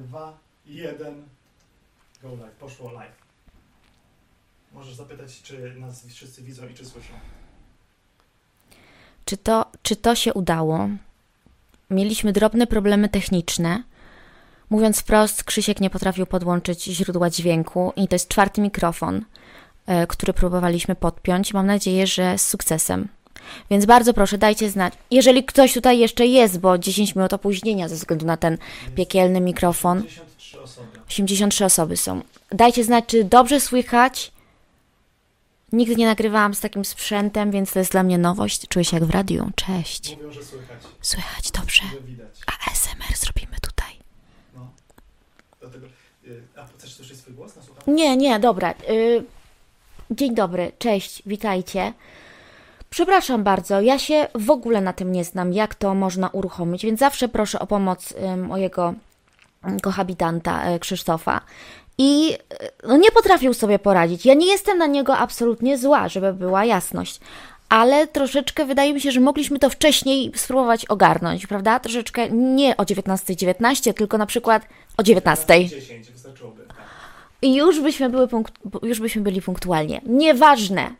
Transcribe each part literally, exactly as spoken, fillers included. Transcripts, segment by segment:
dwa, jeden. Go live. Poszło live. Możesz zapytać, czy nas wszyscy widzą i czy słyszą. Czy to, czy to się udało? Mieliśmy drobne problemy techniczne. Mówiąc wprost, Krzysiek nie potrafił podłączyć źródła dźwięku i to jest czwarty mikrofon, y, który próbowaliśmy podpiąć. Mam nadzieję, że z sukcesem. Więc bardzo proszę, dajcie znać. Jeżeli ktoś tutaj jeszcze jest, bo dziesięć minut opóźnienia ze względu na ten piekielny mikrofon. osiemdziesiąt trzy osoby. osiemdziesiąt trzy osoby są. Dajcie znać, czy dobrze słychać. Nigdy nie nagrywałam z takim sprzętem, więc to jest dla mnie nowość. Czuję się jak w radiu. Cześć. Mówią, że słychać. Słychać dobrze. Że widać. A S M R zrobimy tutaj. No. Dlatego, y, a chcesz słyszeć swój głos na słuchawce? Nie, nie, dobra. Y, dzień dobry, cześć, witajcie. Przepraszam bardzo, ja się w ogóle na tym nie znam, jak to można uruchomić, więc zawsze proszę o pomoc y, mojego kohabitanta y, Krzysztofa. I y, no, nie potrafił sobie poradzić. Ja nie jestem na niego absolutnie zła, żeby była jasność. Ale troszeczkę wydaje mi się, że mogliśmy to wcześniej spróbować ogarnąć, prawda? Troszeczkę nie o dziewiętnasta dziewiętnaście, tylko na przykład o dziewiętnasta. dziesięć wystarczyłoby. Tak. I już byśmy, były punkt, już byśmy byli punktualnie. Nieważne.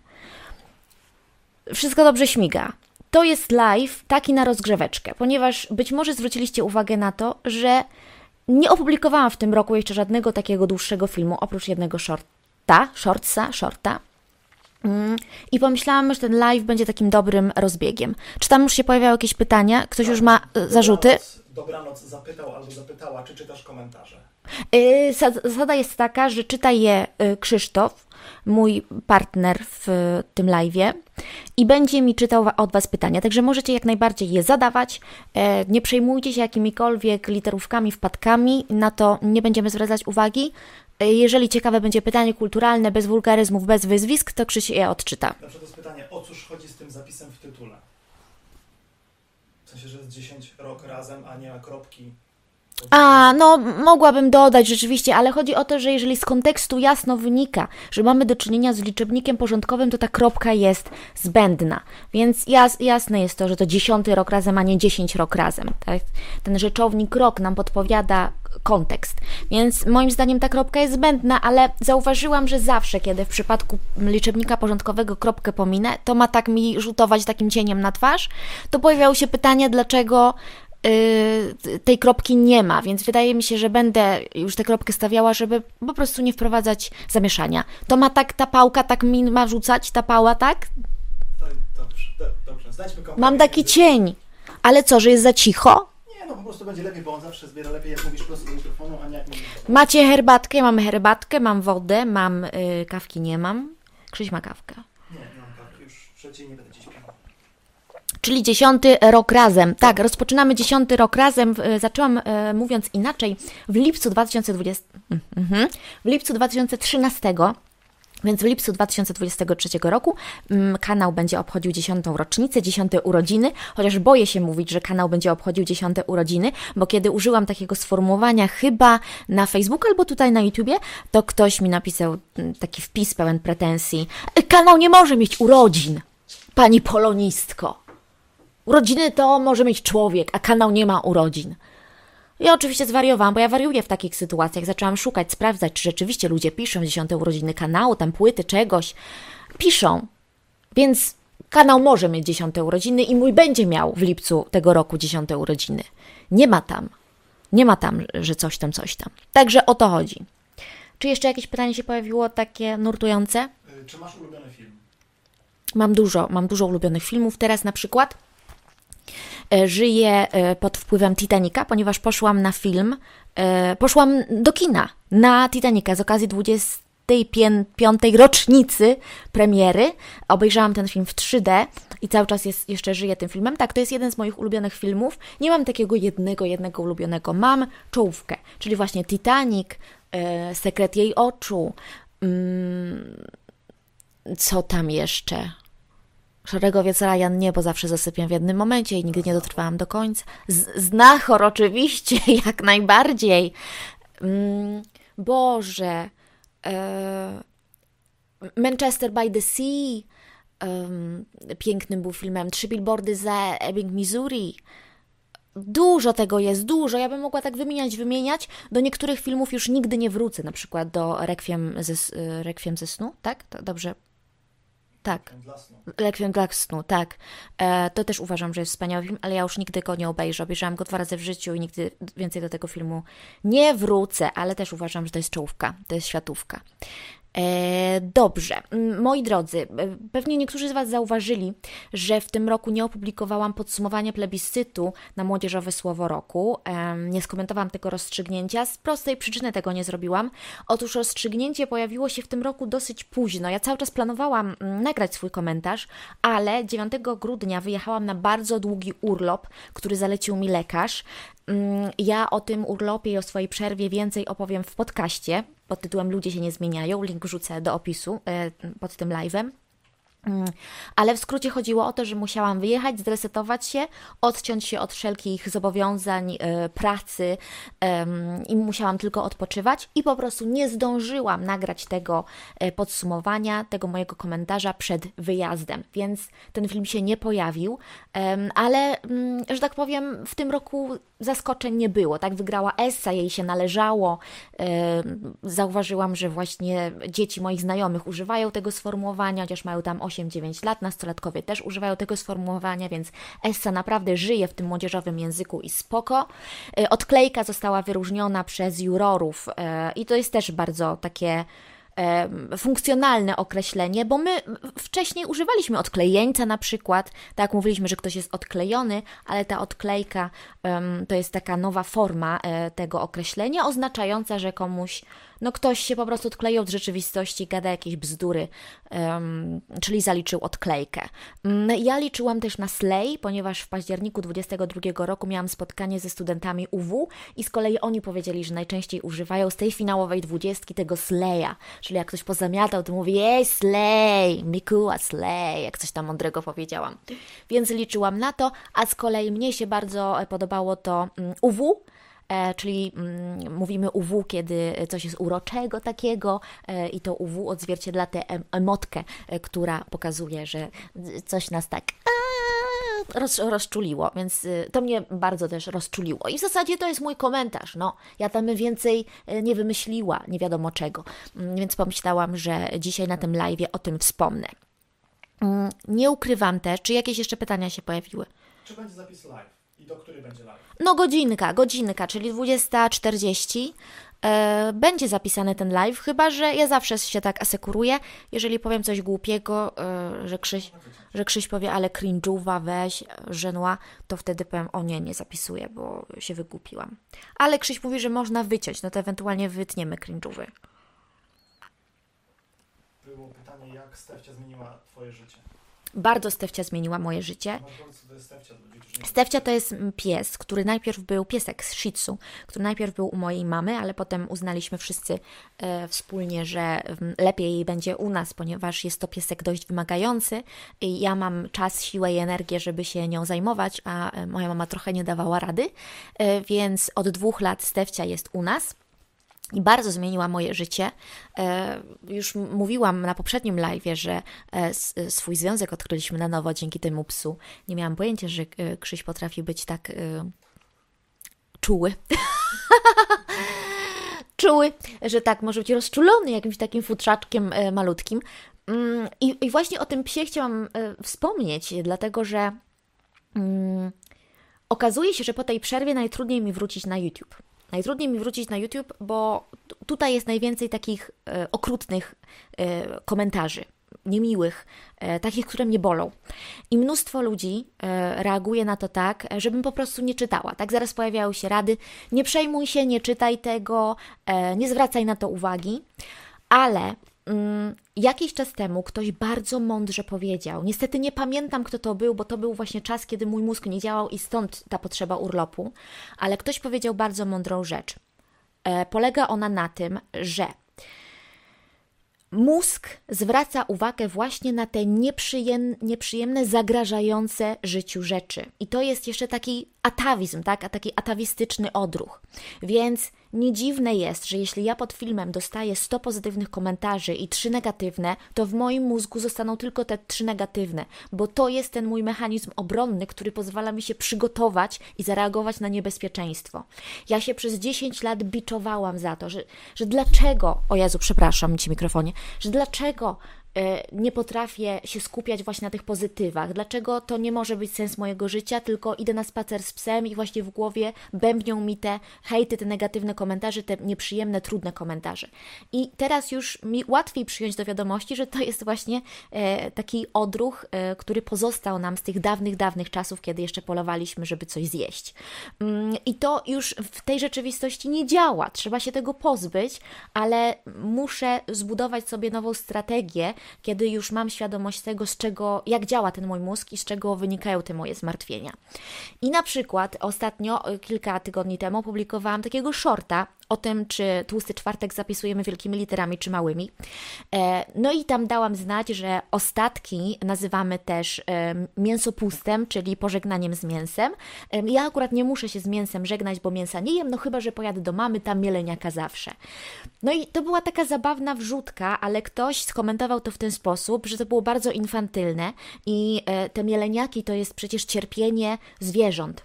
Wszystko dobrze śmiga. To jest live taki na rozgrzeweczkę, ponieważ być może zwróciliście uwagę na to, że nie opublikowałam w tym roku jeszcze żadnego takiego dłuższego filmu, oprócz jednego shorta, shortsa, shorta. I pomyślałam, że ten live będzie takim dobrym rozbiegiem. Czy tam już się pojawiały jakieś pytania? Ktoś już ma y, zarzuty? Dobranoc, dobranoc zapytał albo zapytała, czy czytasz komentarze. Yy, zasada jest taka, że czyta je y, Krzysztof, mój partner w y, tym live'ie i będzie mi czytał wa- od Was pytania, także możecie jak najbardziej je zadawać. E, nie przejmujcie się jakimikolwiek literówkami, wpadkami, na to nie będziemy zwracać uwagi. E, jeżeli ciekawe będzie pytanie kulturalne, bez wulgaryzmów, bez wyzwisk, to Krzyś je odczyta. Na przykład jest pytanie, o cóż chodzi z tym zapisem w tytule? W sensie, że jest dziesięć rok razem, a nie ma kropki. A, no mogłabym dodać rzeczywiście, ale chodzi o to, że jeżeli z kontekstu jasno wynika, że mamy do czynienia z liczebnikiem porządkowym, to ta kropka jest zbędna. Więc jas, jasne jest to, że to dziesiąty rok razem, a nie dziesięć rok razem. Tak? Ten rzeczownik rok nam podpowiada kontekst. Więc moim zdaniem ta kropka jest zbędna, ale zauważyłam, że zawsze, kiedy w przypadku liczebnika porządkowego kropkę pominę, to ma tak mi rzutować takim cieniem na twarz. To pojawiało się pytanie, dlaczego Yy, tej kropki nie ma, więc wydaje mi się, że będę już tę kropkę stawiała, żeby po prostu nie wprowadzać zamieszania. To ma tak, ta pałka tak mi ma rzucać, ta pała, tak? To, dobrze, do, dobrze. Znajdźmy kompromis. Mam taki cień. Ale co, że jest za cicho? Nie, no po prostu będzie lepiej, bo on zawsze zbiera lepiej, jak mówisz prosto do mikrofonu, a nie jak mówisz. Macie herbatkę? Mam herbatkę, mam wodę, mam yy, kawki, nie mam. Krzyś ma kawkę. Nie, nie mam kawki, już trzeciej nie będę ci śpiewał. Czyli dziesiąty rok razem. Tak, rozpoczynamy dziesiąty rok razem. Zaczęłam, e, mówiąc inaczej, w lipcu dwa tysiące dwudziestego, mm, w lipcu dwa tysiące trzynastego, więc w lipcu dwa tysiące dwudziestego trzeciego roku mm, kanał będzie obchodził dziesiątą rocznicę, dziesiąte urodziny, chociaż boję się mówić, że kanał będzie obchodził dziesiąte urodziny, bo kiedy użyłam takiego sformułowania chyba na Facebooku albo tutaj na YouTubie, to ktoś mi napisał mm, taki wpis pełen pretensji. Kanał nie może mieć urodzin, pani polonistko. Urodziny to może mieć człowiek, a kanał nie ma urodzin. Ja oczywiście zwariowałam, bo ja wariuję w takich sytuacjach. Zaczęłam szukać, sprawdzać, czy rzeczywiście ludzie piszą dziesiąte urodziny kanału, tam płyty, czegoś. Piszą. Więc kanał może mieć dziesiąte urodziny i mój będzie miał w lipcu tego roku dziesiąte urodziny. Nie ma tam. Nie ma tam, że coś tam, coś tam. Także o to chodzi. Czy jeszcze jakieś pytanie się pojawiło takie nurtujące? Yy, czy masz ulubiony film? Mam dużo, mam dużo ulubionych filmów. Teraz na przykład żyję pod wpływem Titanica, ponieważ poszłam na film, poszłam do kina na Titanica z okazji dwudziestej piątej rocznicy premiery. Obejrzałam ten film w trzy D i cały czas jest, jeszcze żyję tym filmem. Tak, to jest jeden z moich ulubionych filmów. Nie mam takiego jednego, jednego ulubionego. Mam czołówkę, czyli właśnie Titanic, Sekret jej oczu, co tam jeszcze? Szeregowiec Ryan nie, bo zawsze zasypiam w jednym momencie i nigdy nie dotrwałam do końca. Z- Znachor oczywiście, jak najbardziej. Mm, Boże. E- Manchester by the Sea. Um, pięknym był filmem. Trzy billboardy za Ebbing, Missouri. Dużo tego jest, dużo. Ja bym mogła tak wymieniać, wymieniać. Do niektórych filmów już nigdy nie wrócę, na przykład do Requiem ze, Requiem ze snu, tak? To dobrze. Tak. Dla snu. Requiem dla snu, tak. E, to też uważam, że jest wspaniały film, ale ja już nigdy go nie obejrzę. Obejrzałam go dwa razy w życiu i nigdy więcej do tego filmu nie wrócę, ale też uważam, że to jest czołówka, to jest światówka. E, dobrze, moi drodzy, pewnie niektórzy z Was zauważyli, że w tym roku nie opublikowałam podsumowania plebiscytu na Młodzieżowe Słowo Roku. E, nie skomentowałam tego rozstrzygnięcia, z prostej przyczyny tego nie zrobiłam. Otóż rozstrzygnięcie pojawiło się w tym roku dosyć późno. Ja cały czas planowałam nagrać swój komentarz, ale dziewiątego grudnia wyjechałam na bardzo długi urlop, który zalecił mi lekarz. Ja o tym urlopie i o swojej przerwie więcej opowiem w podcaście pod tytułem Ludzie się nie zmieniają. Link wrzucę do opisu pod tym live'em. Ale w skrócie chodziło o to, że musiałam wyjechać, zresetować się, odciąć się od wszelkich zobowiązań, e, pracy e, i musiałam tylko odpoczywać i po prostu nie zdążyłam nagrać tego e, podsumowania, tego mojego komentarza przed wyjazdem, więc ten film się nie pojawił, e, ale, m, że tak powiem, w tym roku zaskoczeń nie było, tak? Wygrała Essa, jej się należało, e, zauważyłam, że właśnie dzieci moich znajomych używają tego sformułowania, chociaż mają tam osiem dziewięć lat, nastolatkowie też używają tego sformułowania, więc Essa naprawdę żyje w tym młodzieżowym języku i spoko. Odklejka została wyróżniona przez jurorów i to jest też bardzo takie funkcjonalne określenie, bo my wcześniej używaliśmy odklejeńca na przykład, tak mówiliśmy, że ktoś jest odklejony, ale ta odklejka to jest taka nowa forma tego określenia, oznaczająca, że komuś, no ktoś się po prostu odkleił od rzeczywistości, gada jakieś bzdury, um, czyli zaliczył odklejkę. Ja liczyłam też na slay, ponieważ w październiku dwudziestego drugiego roku miałam spotkanie ze studentami U W i z kolei oni powiedzieli, że najczęściej używają z tej finałowej dwudziestki tego slaya, czyli jak ktoś pozamiatał, to mówi jej slay, Mikuła slay, jak coś tam mądrego powiedziałam. Więc liczyłam na to, a z kolei mnie się bardzo podobało to um, U W, E, czyli mm, mówimy U W, kiedy coś jest uroczego takiego e, i to U W odzwierciedla tę em, emotkę, e, która pokazuje, że coś nas tak a, roz, rozczuliło, więc e, to mnie bardzo też rozczuliło. I w zasadzie to jest mój komentarz, no. Ja tam więcej e, nie wymyśliła, nie wiadomo czego, mm, więc pomyślałam, że dzisiaj na tym live'ie o tym wspomnę. Mm, nie ukrywam też, czy jakieś jeszcze pytania się pojawiły? Czy będzie zapis live? I do której będzie live? No godzinka, godzinka, czyli dwudziesta czterdzieści. E, będzie zapisany ten live, chyba że ja zawsze się tak asekuruję, jeżeli powiem coś głupiego, e, że, Krzyś, że Krzyś powie, ale cringe'uwa, weź, żenła, to wtedy powiem, o nie, nie zapisuję, bo się wygłupiłam. Ale Krzyś mówi, że można wyciąć, no to ewentualnie wytniemy cringe'uwy. Było pytanie, jak Stefcia zmieniła Twoje życie? Bardzo Stefcia zmieniła moje życie. No powiedz, co to jest Stefcia dla ludzi, którzy nie Stefcia to jest pies, który najpierw był, piesek z Shih Tzu, który najpierw był u mojej mamy, ale potem uznaliśmy wszyscy e, wspólnie, że m, lepiej jej będzie u nas, ponieważ jest to piesek dość wymagający i ja mam czas, siłę i energię, żeby się nią zajmować, a e, moja mama trochę nie dawała rady, e, więc od dwóch lat Stefcia jest u nas. I bardzo zmieniła moje życie. E, już mówiłam na poprzednim live'ie, że e, s, swój związek odkryliśmy na nowo dzięki temu psu. Nie miałam pojęcia, że e, Krzyś potrafi być tak e, czuły. czuły, że tak może być rozczulony jakimś takim futrzaczkiem e, malutkim. Mm, i, I właśnie o tym psie chciałam e, wspomnieć, dlatego że mm, okazuje się, że po tej przerwie najtrudniej mi wrócić na YouTube. Najtrudniej mi wrócić na YouTube, bo t- tutaj jest najwięcej takich e, okrutnych e, komentarzy, niemiłych, e, takich, które mnie bolą. I mnóstwo ludzi e, reaguje na to tak, żebym po prostu nie czytała. Tak zaraz pojawiają się rady, nie przejmuj się, nie czytaj tego, e, nie zwracaj na to uwagi, ale mm, jakiś czas temu ktoś bardzo mądrze powiedział, niestety nie pamiętam, kto to był, bo to był właśnie czas, kiedy mój mózg nie działał i stąd ta potrzeba urlopu, ale ktoś powiedział bardzo mądrą rzecz. E, polega ona na tym, że mózg zwraca uwagę właśnie na te nieprzyjemne, nieprzyjemne, zagrażające życiu rzeczy. I to jest jeszcze taki atawizm, tak? A taki atawistyczny odruch. Więc nie dziwne jest, że jeśli ja pod filmem dostaję sto pozytywnych komentarzy i trzy negatywne, to w moim mózgu zostaną tylko te trzy negatywne, bo to jest ten mój mechanizm obronny, który pozwala mi się przygotować i zareagować na niebezpieczeństwo. Ja się przez dziesięć lat biczowałam za to, że, że dlaczego, o Jezu, przepraszam Ci mikrofonie, że dlaczego nie potrafię się skupiać właśnie na tych pozytywach. Dlaczego to nie może być sens mojego życia, tylko idę na spacer z psem i właśnie w głowie bębnią mi te hejty, te negatywne komentarze, te nieprzyjemne, trudne komentarze. I teraz już mi łatwiej przyjąć do wiadomości, że to jest właśnie e, taki odruch, e, który pozostał nam z tych dawnych, dawnych czasów, kiedy jeszcze polowaliśmy, żeby coś zjeść. Mm, I to już w tej rzeczywistości nie działa. Trzeba się tego pozbyć, ale muszę zbudować sobie nową strategię, kiedy już mam świadomość tego, z czego, jak działa ten mój mózg i z czego wynikają te moje zmartwienia. I na przykład ostatnio, kilka tygodni temu, opublikowałam takiego shorta o tym, czy tłusty czwartek zapisujemy wielkimi literami, czy małymi. No i tam dałam znać, że ostatki nazywamy też mięsopustem, czyli pożegnaniem z mięsem. Ja akurat nie muszę się z mięsem żegnać, bo mięsa nie jem, no chyba że pojadę do mamy, tam mieleniaka zawsze. No i to była taka zabawna wrzutka, ale ktoś skomentował to w ten sposób, że to było bardzo infantylne i te mieleniaki to jest przecież cierpienie zwierząt.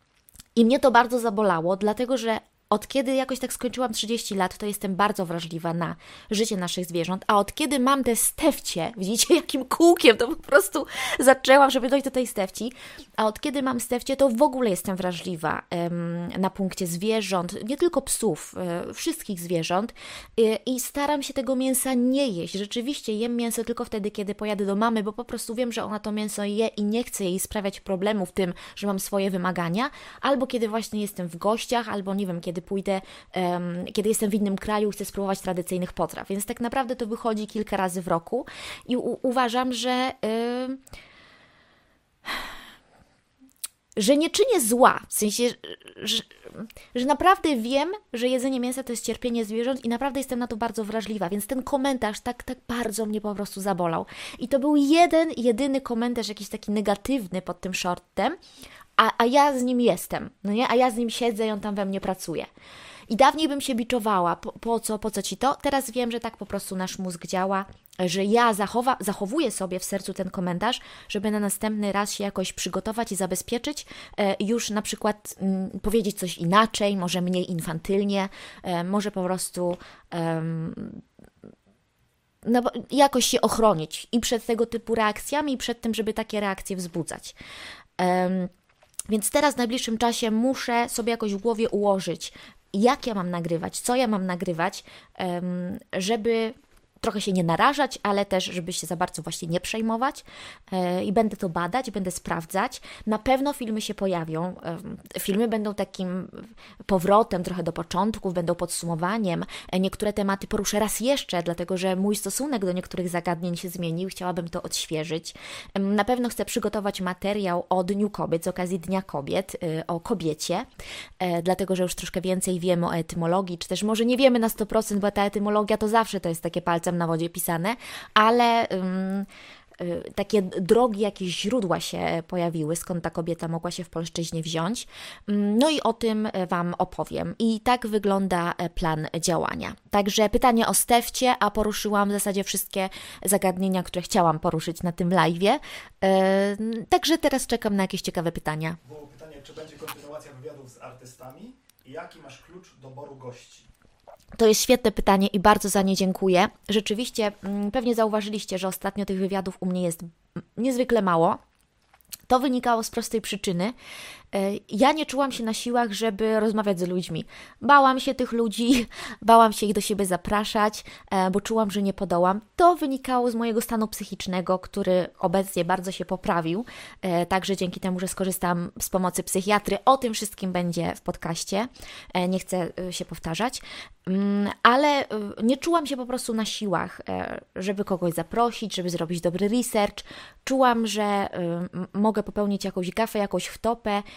I mnie to bardzo zabolało, dlatego że od kiedy jakoś tak skończyłam trzydzieści lat, to jestem bardzo wrażliwa na życie naszych zwierząt, a od kiedy mam te stefcie, widzicie jakim kółkiem to po prostu zaczęłam, żeby dojść do tej stefci, a od kiedy mam stefcie, to w ogóle jestem wrażliwa um, na punkcie zwierząt, nie tylko psów, y, wszystkich zwierząt y, i staram się tego mięsa nie jeść. Rzeczywiście jem mięso tylko wtedy, kiedy pojadę do mamy, bo po prostu wiem, że ona to mięso je i nie chcę jej sprawiać problemów tym, że mam swoje wymagania, albo kiedy właśnie jestem w gościach, albo nie wiem, kiedy pójdę, um, kiedy jestem w innym kraju i chcę spróbować tradycyjnych potraw. Więc tak naprawdę to wychodzi kilka razy w roku i u- uważam, że yy, że nie czynię zła, w sensie, że, że naprawdę wiem, że jedzenie mięsa to jest cierpienie zwierząt i naprawdę jestem na to bardzo wrażliwa, więc ten komentarz tak, tak bardzo mnie po prostu zabolał. I to był jeden, jedyny komentarz jakiś taki negatywny pod tym shortem, A, a ja z nim jestem, no nie? A ja z nim siedzę i on tam we mnie pracuje. I dawniej bym się biczowała, po, po co, po co Ci to? Teraz wiem, że tak po prostu nasz mózg działa, że ja zachowa, zachowuję sobie w sercu ten komentarz, żeby na następny raz się jakoś przygotować i zabezpieczyć, e, już na przykład m, powiedzieć coś inaczej, może mniej infantylnie, e, może po prostu em, no, jakoś się ochronić i przed tego typu reakcjami, i przed tym, żeby takie reakcje wzbudzać. Em, Więc teraz w najbliższym czasie muszę sobie jakoś w głowie ułożyć, jak ja mam nagrywać, co ja mam nagrywać, żeby trochę się nie narażać, ale też, żeby się za bardzo właśnie nie przejmować i będę to badać, będę sprawdzać. Na pewno filmy się pojawią. Filmy będą takim powrotem trochę do początków, będą podsumowaniem. Niektóre tematy poruszę raz jeszcze, dlatego że mój stosunek do niektórych zagadnień się zmienił. Chciałabym to odświeżyć. Na pewno chcę przygotować materiał o Dniu Kobiet, z okazji Dnia Kobiet, o kobiecie, dlatego że już troszkę więcej wiemy o etymologii, czy też może nie wiemy na sto procent, bo ta etymologia to zawsze to jest takie palce na wodzie pisane, ale um, y, takie drogi, jakieś źródła się pojawiły, skąd ta kobieta mogła się w polszczyźnie wziąć. No i o tym Wam opowiem. I tak wygląda plan działania. Także pytanie o stefcie, a poruszyłam w zasadzie wszystkie zagadnienia, które chciałam poruszyć na tym live'ie. Y, także teraz czekam na jakieś ciekawe pytania. Było pytanie, czy będzie kontynuacja wywiadów z artystami i jaki masz klucz doboru gości? To jest świetne pytanie i bardzo za nie dziękuję. Rzeczywiście, pewnie zauważyliście, że ostatnio tych wywiadów u mnie jest niezwykle mało. To wynikało z prostej przyczyny. Ja nie czułam się na siłach, żeby rozmawiać z ludźmi. Bałam się tych ludzi, bałam się ich do siebie zapraszać, bo czułam, że nie podołam. To wynikało z mojego stanu psychicznego, który obecnie bardzo się poprawił. Także dzięki temu, że skorzystałam z pomocy psychiatry, o tym wszystkim będzie w podcaście. Nie chcę się powtarzać. Ale nie czułam się po prostu na siłach, żeby kogoś zaprosić, żeby zrobić dobry research. Czułam, że mogę popełnić jakąś gafę, jakąś wtopę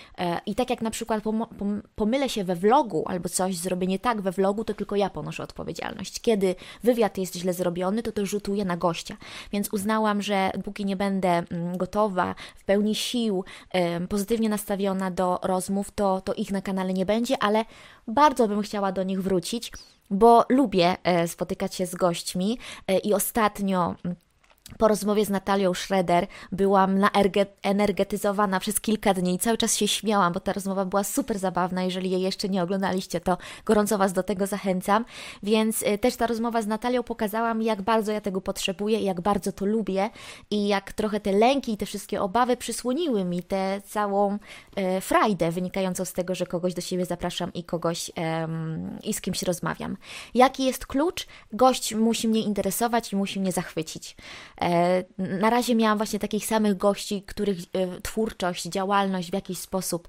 E, I tak jak na przykład pom- pom- pomylę się we vlogu albo coś zrobię nie tak we vlogu, to tylko ja ponoszę odpowiedzialność. Kiedy wywiad jest źle zrobiony, to to rzutuje na gościa. Więc uznałam, że póki nie będę mm, gotowa, w pełni sił, em, pozytywnie nastawiona do rozmów, to, to ich na kanale nie będzie, ale bardzo bym chciała do nich wrócić, bo lubię e, spotykać się z gośćmi e, i ostatnio mm, po rozmowie z Natalią Schroeder byłam naenergetyzowana przez kilka dni i cały czas się śmiałam, bo ta rozmowa była super zabawna. Jeżeli jej jeszcze nie oglądaliście, to gorąco Was do tego zachęcam. Więc y, też ta rozmowa z Natalią pokazała mi, jak bardzo ja tego potrzebuję i jak bardzo to lubię i jak trochę te lęki i te wszystkie obawy przysłoniły mi tę całą y, frajdę wynikającą z tego, że kogoś do siebie zapraszam i kogoś ym, i z kimś rozmawiam. Jaki jest klucz? Gość musi mnie interesować i musi mnie zachwycić. Na razie miałam właśnie takich samych gości, których twórczość, działalność w jakiś sposób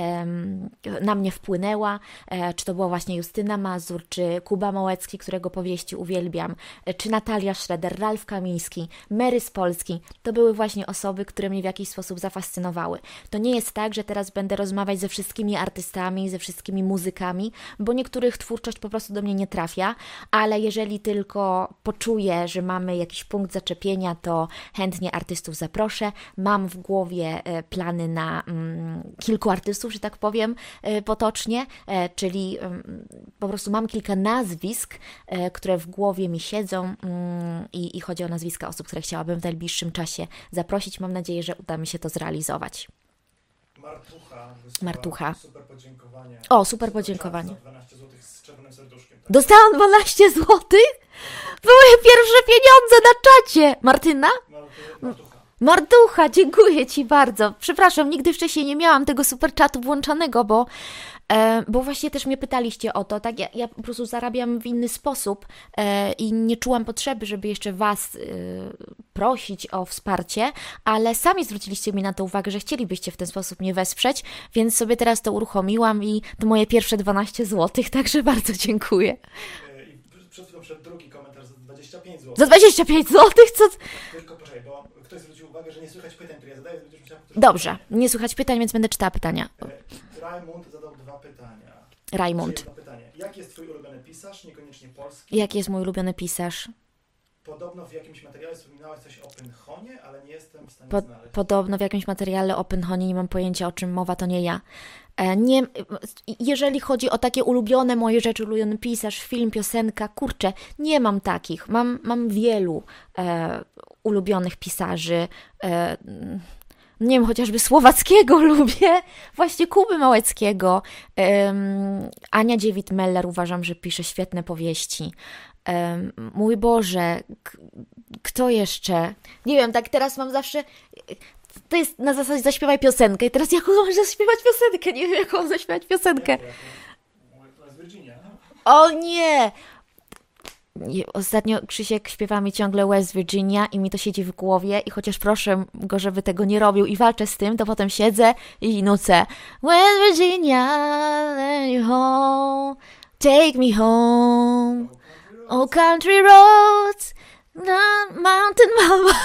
na mnie wpłynęła, czy to była właśnie Justyna Mazur, czy Kuba Małecki, którego powieści uwielbiam, czy Natalia Schroeder, Ralf Kamiński, Mary z Polski. To były właśnie osoby, które mnie w jakiś sposób zafascynowały. To nie jest tak, że teraz będę rozmawiać ze wszystkimi artystami, ze wszystkimi muzykami, bo niektórych twórczość po prostu do mnie nie trafia, ale jeżeli tylko poczuję, że mamy jakiś punkt zaczepienia, to chętnie artystów zaproszę. Mam w głowie plany na mm, kilku artystów, że tak powiem potocznie, e, czyli mm, po prostu mam kilka nazwisk, e, które w głowie mi siedzą mm, i, i chodzi o nazwiska osób, które chciałabym w najbliższym czasie zaprosić. Mam nadzieję, że uda mi się to zrealizować. Martucha. Martucha. Super podziękowanie. O, super podziękowanie. dwanaście złotych z czerwonym serduszkiem. Tak? Dostałam dwanaście złotych? Były pierwsze pieniądze na czacie! Martyna? Martucha. Martucha, dziękuję Ci bardzo. Przepraszam, nigdy wcześniej nie miałam tego super czatu włączonego, bo, e, bo właśnie też mnie pytaliście o to, tak? Ja, ja po prostu zarabiam w inny sposób e, i nie czułam potrzeby, żeby jeszcze Was e, prosić o wsparcie, ale sami zwróciliście mi na to uwagę, że chcielibyście w ten sposób mnie wesprzeć, więc sobie teraz to uruchomiłam i to moje pierwsze dwanaście złotych, także bardzo dziękuję. I przed chwilą wszedł drugi komentarz za dwadzieścia pięć złotych. Za dwadzieścia pięć złotych? Co? Tylko poczekaj, bo ktoś zwrócił uwagę, że nie słychać pytań, które ja zadaję. Będziesz musiał powtórzyć Dobrze, pytanie. nie słychać pytań, więc będę czytała pytania. E, Rajmund zadał dwa pytania. Rajmund. Jedno pytanie. Jaki jest Twój ulubiony pisarz, niekoniecznie polski? Jaki jest mój ulubiony pisarz? Podobno w jakimś materiale wspominałaś coś o Pynchonie, ale nie jestem w stanie Po, znaleźć. podobno w jakimś materiale o Pynchonie, nie mam pojęcia, o czym mowa, to nie ja. E, nie, jeżeli chodzi o takie ulubione moje rzeczy, ulubiony pisarz, film, piosenka, kurczę, nie mam takich. Mam, mam wielu e, ulubionych pisarzy. E, nie wiem, chociażby Słowackiego lubię, właśnie Kuby Małeckiego. Um, Ania Dziewit-Meller uważam, że pisze świetne powieści. Um, mój Boże, k- kto jeszcze? Nie wiem, tak teraz mam zawsze... To jest na zasadzie zaśpiewaj piosenkę i teraz jaką masz zaśpiewać piosenkę? Nie wiem, jaką mam zaśpiewać piosenkę. West Virginia. O nie! Nie, ostatnio Krzysiek śpiewa mi ciągle West Virginia i mi to siedzi w głowie i chociaż proszę go, żeby tego nie robił i walczę z tym, to potem siedzę i nucę West Virginia, let me home, take me home, oh country roads, mountain mama.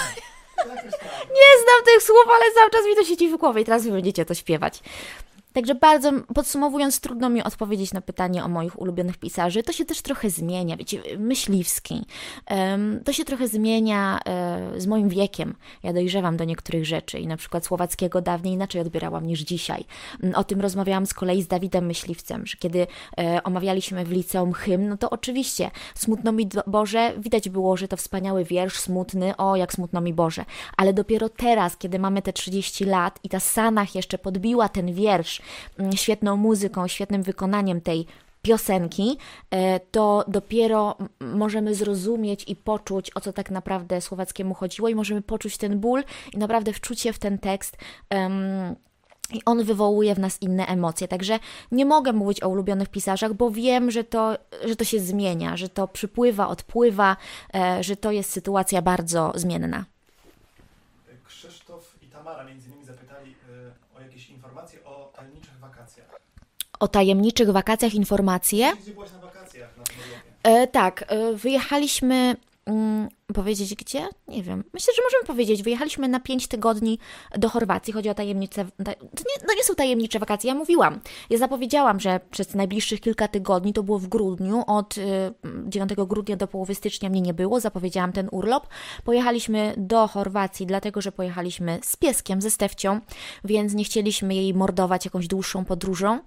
Nie znam tych słów, ale cały czas mi to siedzi w głowie i teraz wy będziecie to śpiewać. Także bardzo, podsumowując, trudno mi odpowiedzieć na pytanie o moich ulubionych pisarzy. To się też trochę zmienia, wiecie, Myśliwski. Um, to się trochę zmienia um, z moim wiekiem. Ja dojrzewam do niektórych rzeczy i na przykład Słowackiego dawniej inaczej odbierałam niż dzisiaj. Um, o tym rozmawiałam z kolei z Dawidem Myśliwcem, że kiedy um, omawialiśmy w liceum hymn, no to oczywiście smutno mi Boże, widać było, że to wspaniały wiersz, smutny, o jak smutno mi Boże. Ale dopiero teraz, kiedy mamy te trzydzieści lat i ta Sanach jeszcze podbiła ten wiersz świetną muzyką, świetnym wykonaniem tej piosenki, to dopiero możemy zrozumieć i poczuć, o co tak naprawdę Słowackiemu chodziło i możemy poczuć ten ból i naprawdę wczuć się w ten tekst um, i on wywołuje w nas inne emocje. Także nie mogę mówić o ulubionych pisarzach, bo wiem, że to, że to się zmienia, że to przypływa, odpływa, że to jest sytuacja bardzo zmienna. Krzysztof i Tamara między innymi zapytali y, o jakieś informacje o tajemniczych wakacjach. O tajemniczych wakacjach informacje? Gdzie byłaś na wakacjach na tym urlopie? E, tak, e, wyjechaliśmy mm, powiedzieć gdzie? Nie wiem. Myślę, że możemy powiedzieć. Wyjechaliśmy na pięć tygodni do Chorwacji. Chodzi o tajemnice... To nie, no nie są tajemnicze wakacje, ja mówiłam. Ja zapowiedziałam, że przez najbliższych kilka tygodni, to było w grudniu, od y, dziewiątego grudnia do połowy stycznia mnie nie było, zapowiedziałam ten urlop. Pojechaliśmy do Chorwacji, dlatego, że pojechaliśmy z pieskiem, ze Stefcią, więc nie chcieliśmy jej mordować jakąś dłuższą podróżą.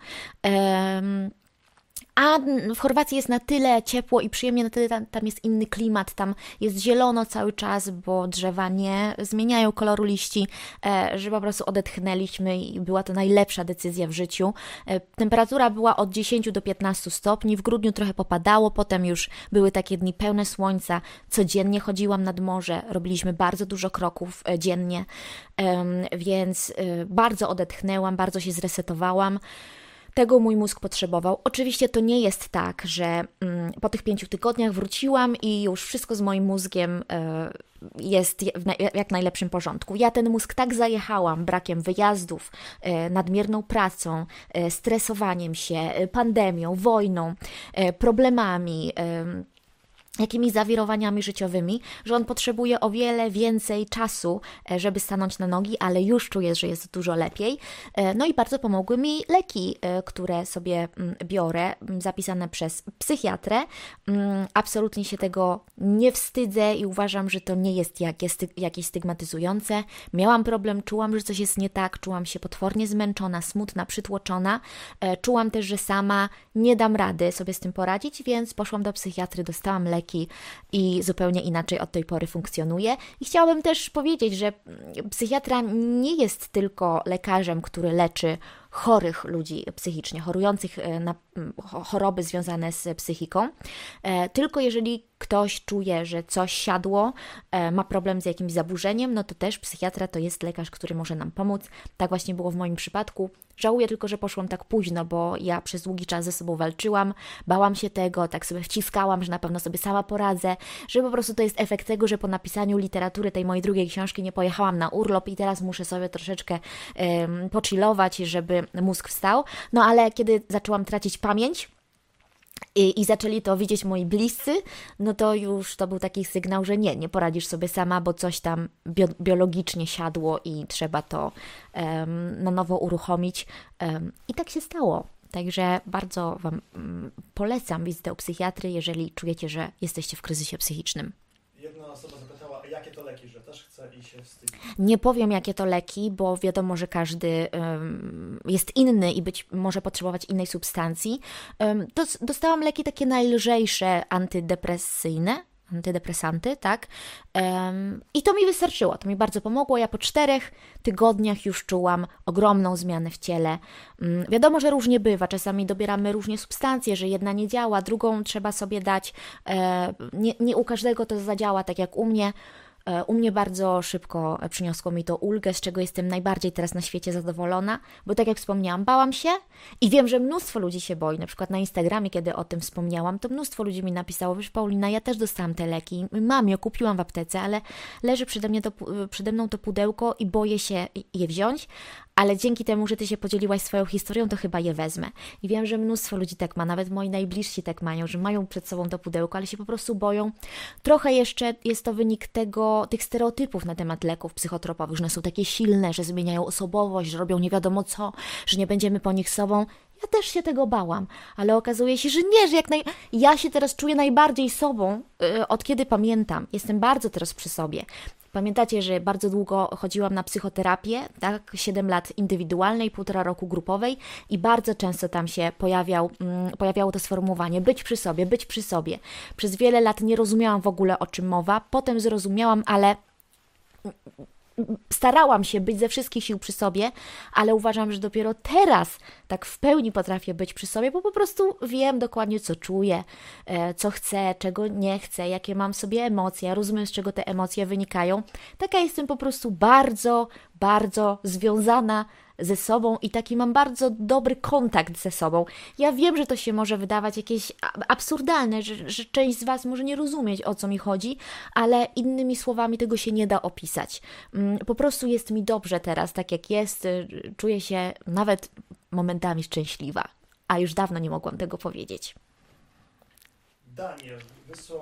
Ehm, A w Chorwacji jest na tyle ciepło i przyjemnie, na tyle tam, tam jest inny klimat, tam jest zielono cały czas, bo drzewa nie zmieniają koloru liści, e, że po prostu odetchnęliśmy i była to najlepsza decyzja w życiu. E, temperatura była od dziesięciu do piętnastu stopni, w grudniu trochę popadało, potem już były takie dni pełne słońca, codziennie chodziłam nad morze, robiliśmy bardzo dużo kroków e, dziennie, e, więc e, bardzo odetchnęłam, bardzo się zresetowałam. Tego mój mózg potrzebował. Oczywiście to nie jest tak, że mm, po tych pięciu tygodniach wróciłam i już wszystko z moim mózgiem y, jest w na, jak najlepszym porządku. Ja ten mózg tak zajechałam brakiem wyjazdów, y, nadmierną pracą, y, stresowaniem się, y, pandemią, wojną, y, problemami, y, jakimiś zawirowaniami życiowymi, że on potrzebuje o wiele więcej czasu, żeby stanąć na nogi, ale już czuję, że jest dużo lepiej. No i bardzo pomogły mi leki, które sobie biorę, zapisane przez psychiatrę. Absolutnie się tego nie wstydzę i uważam, że to nie jest jakieś stygmatyzujące. Miałam problem, czułam, że coś jest nie tak, czułam się potwornie zmęczona, smutna, przytłoczona. Czułam też, że sama nie dam rady sobie z tym poradzić, więc poszłam do psychiatry, dostałam leki i zupełnie inaczej od tej pory funkcjonuje. I chciałabym też powiedzieć, że psychiatra nie jest tylko lekarzem, który leczy chorych ludzi psychicznie, chorujących na choroby związane z psychiką, tylko jeżeli ktoś czuje, że coś siadło, ma problem z jakimś zaburzeniem, no to też psychiatra to jest lekarz, który może nam pomóc. Tak właśnie było w moim przypadku. Żałuję tylko, że poszłam tak późno, bo ja przez długi czas ze sobą walczyłam, bałam się tego, tak sobie wciskałam, że na pewno sobie sama poradzę, że po prostu to jest efekt tego, że po napisaniu literatury tej mojej drugiej książki nie pojechałam na urlop i teraz muszę sobie troszeczkę um, pochillować, żeby mózg wstał. No ale kiedy zaczęłam tracić pamięć, I, I zaczęli to widzieć moi bliscy, no to już to był taki sygnał, że nie, nie poradzisz sobie sama, bo coś tam bio, biologicznie siadło i trzeba to um, na nowo uruchomić. Um, I tak się stało. Także bardzo Wam um, polecam wizytę u psychiatry, jeżeli czujecie, że jesteście w kryzysie psychicznym. Jedna osoba zapytała, jakie to leki, że też chce i się wstydzi. Nie powiem, jakie to leki, bo wiadomo, że każdy um, jest inny i być może potrzebować innej substancji. Um, to, dostałam leki takie najlżejsze, antydepresyjne, antydepresanty, tak? Um, I to mi wystarczyło, to mi bardzo pomogło. Ja po czterech tygodniach już czułam ogromną zmianę w ciele. Um, wiadomo, że różnie bywa, czasami dobieramy różnie substancje, że jedna nie działa, drugą trzeba sobie dać. E, nie, nie u każdego to zadziała tak jak u mnie. U mnie bardzo szybko przyniosło mi to ulgę, z czego jestem najbardziej teraz na świecie zadowolona, bo tak jak wspomniałam, bałam się i wiem, że mnóstwo ludzi się boi. Na przykład na Instagramie, kiedy o tym wspomniałam, to mnóstwo ludzi mi napisało: wiesz, Paulina, ja też dostałam te leki, mam je, kupiłam w aptece, ale leży przede, mnie to, przede mną to pudełko i boję się je wziąć, ale dzięki temu, że Ty się podzieliłaś swoją historią, to chyba je wezmę. I wiem, że mnóstwo ludzi tak ma, nawet moi najbliżsi tak mają, że mają przed sobą to pudełko, ale się po prostu boją. Trochę jeszcze jest to wynik tego, tych stereotypów na temat leków psychotropowych, że one są takie silne, że zmieniają osobowość, że robią nie wiadomo co, że nie będziemy po nich sobą. Ja też się tego bałam, ale okazuje się, że nie, że jak naj... ja się teraz czuję najbardziej sobą, yy, od kiedy pamiętam. Jestem bardzo teraz przy sobie. Pamiętacie, że bardzo długo chodziłam na psychoterapię, tak, siedem lat indywidualnej, półtora roku grupowej i bardzo często tam się pojawiał, mm, pojawiało to sformułowanie być przy sobie, być przy sobie. Przez wiele lat nie rozumiałam w ogóle, o czym mowa, potem zrozumiałam, ale starałam się być ze wszystkich sił przy sobie, ale uważam, że dopiero teraz tak w pełni potrafię być przy sobie, bo po prostu wiem dokładnie, co czuję, co chcę, czego nie chcę, jakie mam sobie emocje, rozumiem, z czego te emocje wynikają. Taka jestem po prostu bardzo, bardzo związana ze sobą i taki mam bardzo dobry kontakt ze sobą. Ja wiem, że to się może wydawać jakieś absurdalne, że, że część z Was może nie rozumieć, o co mi chodzi, ale innymi słowami tego się nie da opisać. Po prostu jest mi dobrze teraz, tak jak jest, czuję się nawet momentami szczęśliwa, a już dawno nie mogłam tego powiedzieć. Daniel wysłał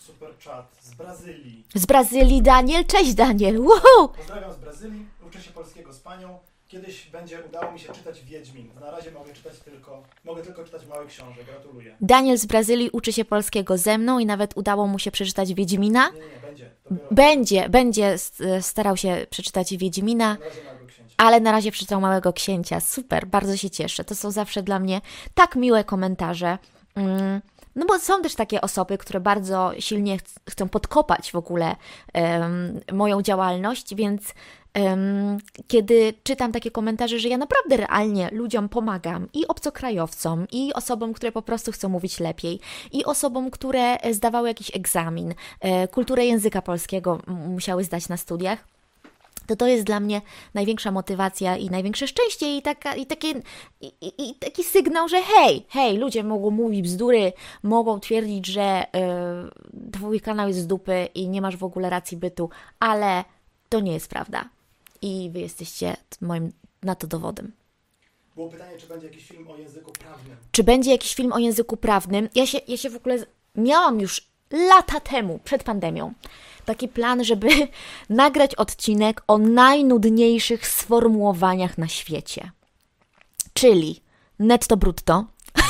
super czat z Brazylii. Z Brazylii Daniel. Cześć Daniel. Wow! Pozdrawiam z Brazylii, uczę się polskiego z panią. Kiedyś będzie udało mi się czytać Wiedźmin. Na razie mogę czytać tylko, mogę tylko czytać małe książek. Gratuluję. Daniel z Brazylii uczy się polskiego ze mną i nawet udało mu się przeczytać Wiedźmina. Nie, nie, nie będzie. Dopiero Będzie, będzie s- starał się przeczytać Wiedźmina, na razie małego księcia. ale na razie przeczytał Małego Księcia. Super, bardzo się cieszę. To są zawsze dla mnie tak miłe komentarze. Mm, No bo są też takie osoby, które bardzo silnie ch- chcą podkopać w ogóle em, moją działalność, więc em, kiedy czytam takie komentarze, że ja naprawdę realnie ludziom pomagam i obcokrajowcom, i osobom, które po prostu chcą mówić lepiej, i osobom, które e, zdawały jakiś egzamin, e, kulturę języka polskiego m- musiały zdać na studiach, to to jest dla mnie największa motywacja i największe szczęście i, taka, i, takie, i, i, i taki sygnał, że hej, hej, ludzie mogą mówić bzdury, mogą twierdzić, że yy, twój kanał jest z dupy i nie masz w ogóle racji bytu, ale to nie jest prawda. I wy jesteście moim na to dowodem. Było pytanie, czy będzie jakiś film o języku prawnym. Czy będzie jakiś film o języku prawnym? Ja się, ja się w ogóle z- miałam już lata temu, przed pandemią, taki plan, żeby nagrać odcinek o najnudniejszych sformułowaniach na świecie. Czyli netto brutto,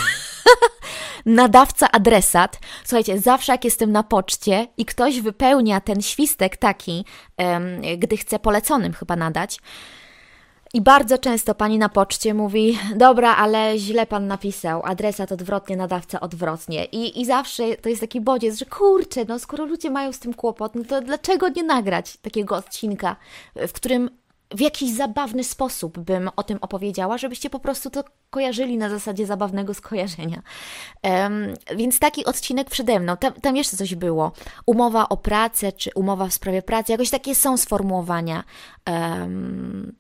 nadawca adresat. Słuchajcie, zawsze jak jestem na poczcie i ktoś wypełnia ten świstek taki, em, gdy chce poleconym chyba nadać, i bardzo często pani na poczcie mówi, dobra, ale źle pan napisał, adresat odwrotnie, nadawca odwrotnie. I, i zawsze to jest taki bodziec, że kurczę, no skoro ludzie mają z tym kłopot, no to dlaczego nie nagrać takiego odcinka, w którym w jakiś zabawny sposób bym o tym opowiedziała, żebyście po prostu to kojarzyli na zasadzie zabawnego skojarzenia. Um, więc taki odcinek przede mną. Tam, tam jeszcze coś było. Umowa o pracę, czy umowa w sprawie pracy, jakoś takie są sformułowania. Um,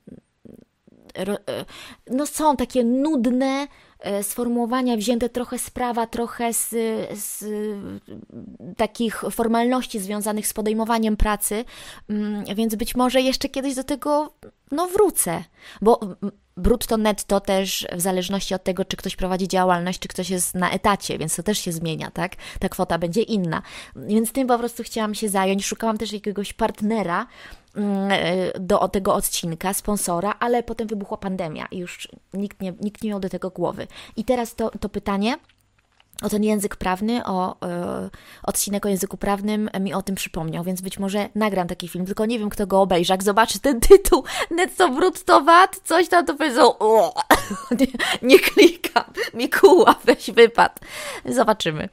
no są takie nudne sformułowania wzięte trochę z prawa, trochę z, z takich formalności związanych z podejmowaniem pracy, więc być może jeszcze kiedyś do tego no wrócę, bo brutto, netto też w zależności od tego, czy ktoś prowadzi działalność, czy ktoś jest na etacie, więc to też się zmienia, tak? Ta kwota będzie inna. Więc tym po prostu chciałam się zająć. Szukałam też jakiegoś partnera do tego odcinka, sponsora, ale potem wybuchła pandemia i już nikt nie, nikt nie miał do tego głowy. I teraz to, to pytanie o ten język prawny, o y, odcinek o języku prawnym mi o tym przypomniał, więc być może nagram taki film, tylko nie wiem, kto go obejrzy. Jak zobaczy ten tytuł netto brutto V A T, coś tam to powiedzą, nie, nie klikam, Mikuła, weź wypad. Zobaczymy.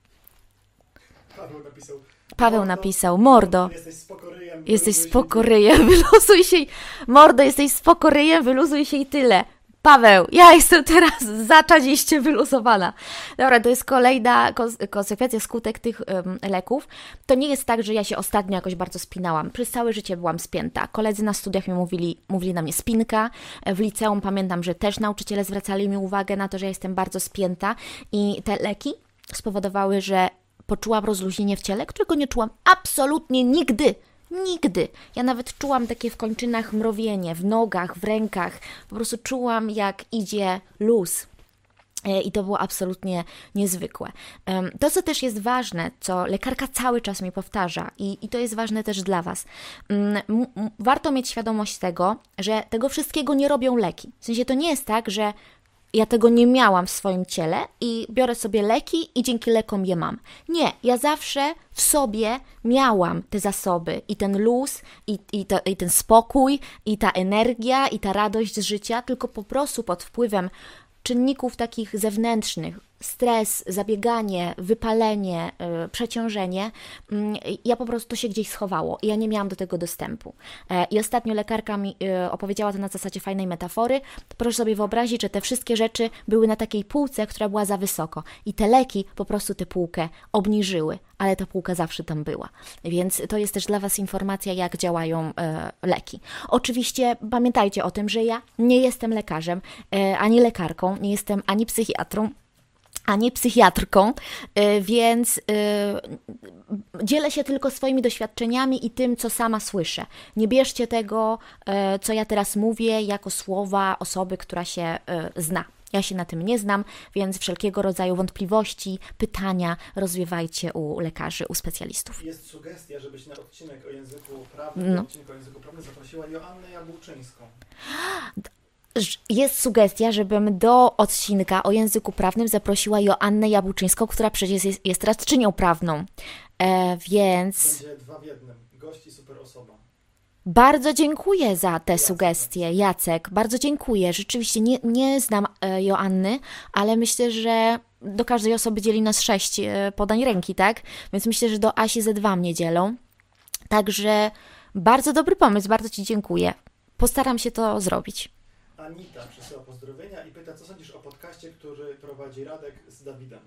Paweł napisał. Paweł napisał, mordo, Jesteś spokoryjem. jesteś wyluzuj się. spokoryjem, wyluzuj się, i- mordo, jesteś spokoryjem, wyluzuj się i tyle. Paweł, ja jestem teraz zaczadziście wyluzowana. Dobra, to jest kolejna kons- konsekwencja, skutek tych um, leków. To nie jest tak, że ja się ostatnio jakoś bardzo spinałam. Przez całe życie byłam spięta. Koledzy na studiach mi mówili, mówili na mnie spinka. W liceum pamiętam, że też nauczyciele zwracali mi uwagę na to, że jestem bardzo spięta i te leki spowodowały, że poczułam rozluźnienie w ciele, którego nie czułam absolutnie nigdy. Nigdy. Ja nawet czułam takie w kończynach mrowienie, w nogach, w rękach. Po prostu czułam, jak idzie luz. E, I to było absolutnie niezwykłe. Em, To, co też jest ważne, co lekarka cały czas mi powtarza i, i to jest ważne też dla Was. Mm, m- m- Warto mieć świadomość tego, że tego wszystkiego nie robią leki. W sensie to nie jest tak, że ja tego nie miałam w swoim ciele i biorę sobie leki i dzięki lekom je mam. Nie, ja zawsze w sobie miałam te zasoby i ten luz, i, i, to, i ten spokój, i ta energia, i ta radość z życia, tylko po prostu pod wpływem czynników takich zewnętrznych, stres, zabieganie, wypalenie, yy, przeciążenie, yy, ja po prostu to się gdzieś schowało i ja nie miałam do tego dostępu. E, I ostatnio lekarka mi yy, opowiedziała to na zasadzie fajnej metafory. Proszę sobie wyobrazić, że te wszystkie rzeczy były na takiej półce, która była za wysoko i te leki po prostu tę półkę obniżyły, ale ta półka zawsze tam była. Więc to jest też dla Was informacja, jak działają e, leki. Oczywiście pamiętajcie o tym, że ja nie jestem lekarzem, e, ani lekarką, nie jestem ani psychiatrą, ani psychiatrką, y, więc y, dzielę się tylko swoimi doświadczeniami i tym, co sama słyszę. Nie bierzcie tego, y, co ja teraz mówię, jako słowa osoby, która się y, zna Ja się na tym nie znam, więc wszelkiego rodzaju wątpliwości, pytania rozwiewajcie u lekarzy, u specjalistów. Jest sugestia, żebyś na odcinek o języku prawnym, No. odcinek o języku prawnym zaprosiła Joannę Jabłczyńską. Jest sugestia, żebym do odcinka o języku prawnym zaprosiła Joannę Jabłczyńską, która przecież jest, jest radczynią prawną. E, więc Będzie dwa w jednym. Gość i super osoba. bardzo dziękuję za te Jacek. sugestie, Jacek. Bardzo dziękuję. Rzeczywiście nie, nie znam e, Joanny, ale myślę, że do każdej osoby dzieli nas sześć e, podań ręki, tak? Więc myślę, że do Asi ze dwa mnie dzielą. Także bardzo dobry pomysł, bardzo Ci dziękuję. Postaram się to zrobić. Anita przesyła pozdrowienia i pyta, co sądzisz o podcaście, który prowadzi Radek z Dawidem?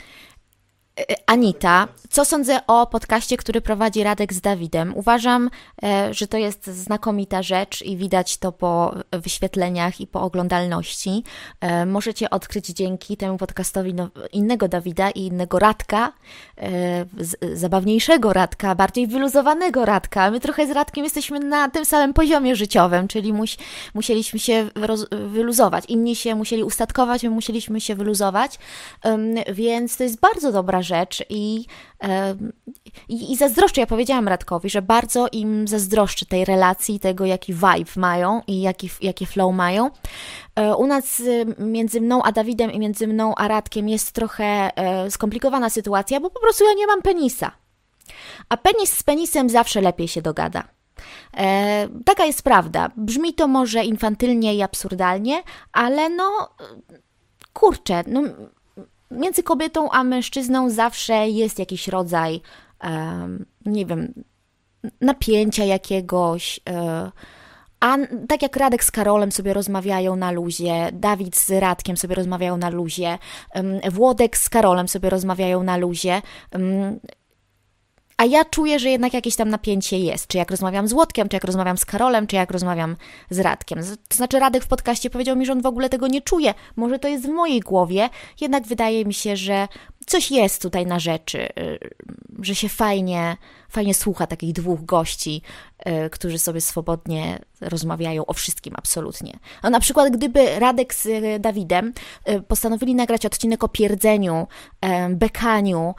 Anita, co sądzę o podcaście, który prowadzi Radek z Dawidem? Uważam, e, że to jest znakomita rzecz i widać to po wyświetleniach i po oglądalności. E, możecie odkryć dzięki temu podcastowi no, innego Dawida i innego Radka, e, z, zabawniejszego Radka, bardziej wyluzowanego Radka. My trochę z Radkiem jesteśmy na tym samym poziomie życiowym, czyli muś, musieliśmy się roz, wyluzować. Inni się musieli ustatkować, my musieliśmy się wyluzować, um, więc to jest bardzo dobra rzecz i, i, i zazdroszczę, ja powiedziałam Radkowi, że bardzo im zazdroszczę tej relacji, tego jaki vibe mają i jaki, jaki flow mają. U nas między mną a Dawidem i między mną a Radkiem jest trochę skomplikowana sytuacja, bo po prostu ja nie mam penisa. A penis z penisem zawsze lepiej się dogada. E, taka jest prawda. Brzmi to może infantylnie i absurdalnie, ale no kurczę, no między kobietą a mężczyzną zawsze jest jakiś rodzaj, um, nie wiem, napięcia jakiegoś. Um, a tak jak Radek z Karolem sobie rozmawiają na luzie, Dawid z Radkiem sobie rozmawiają na luzie, um, Włodek z Karolem sobie rozmawiają na luzie. Um, A ja czuję, że jednak jakieś tam napięcie jest. Czy jak rozmawiam z Łotkiem, czy jak rozmawiam z Karolem, czy jak rozmawiam z Radkiem. To znaczy Radek w podcaście powiedział mi, że on w ogóle tego nie czuje. Może to jest w mojej głowie, jednak wydaje mi się, że coś jest tutaj na rzeczy, że się fajnie, fajnie słucha takich dwóch gości, którzy sobie swobodnie rozmawiają o wszystkim absolutnie. No, na przykład gdyby Radek z Dawidem postanowili nagrać odcinek o pierdzeniu, bekaniu,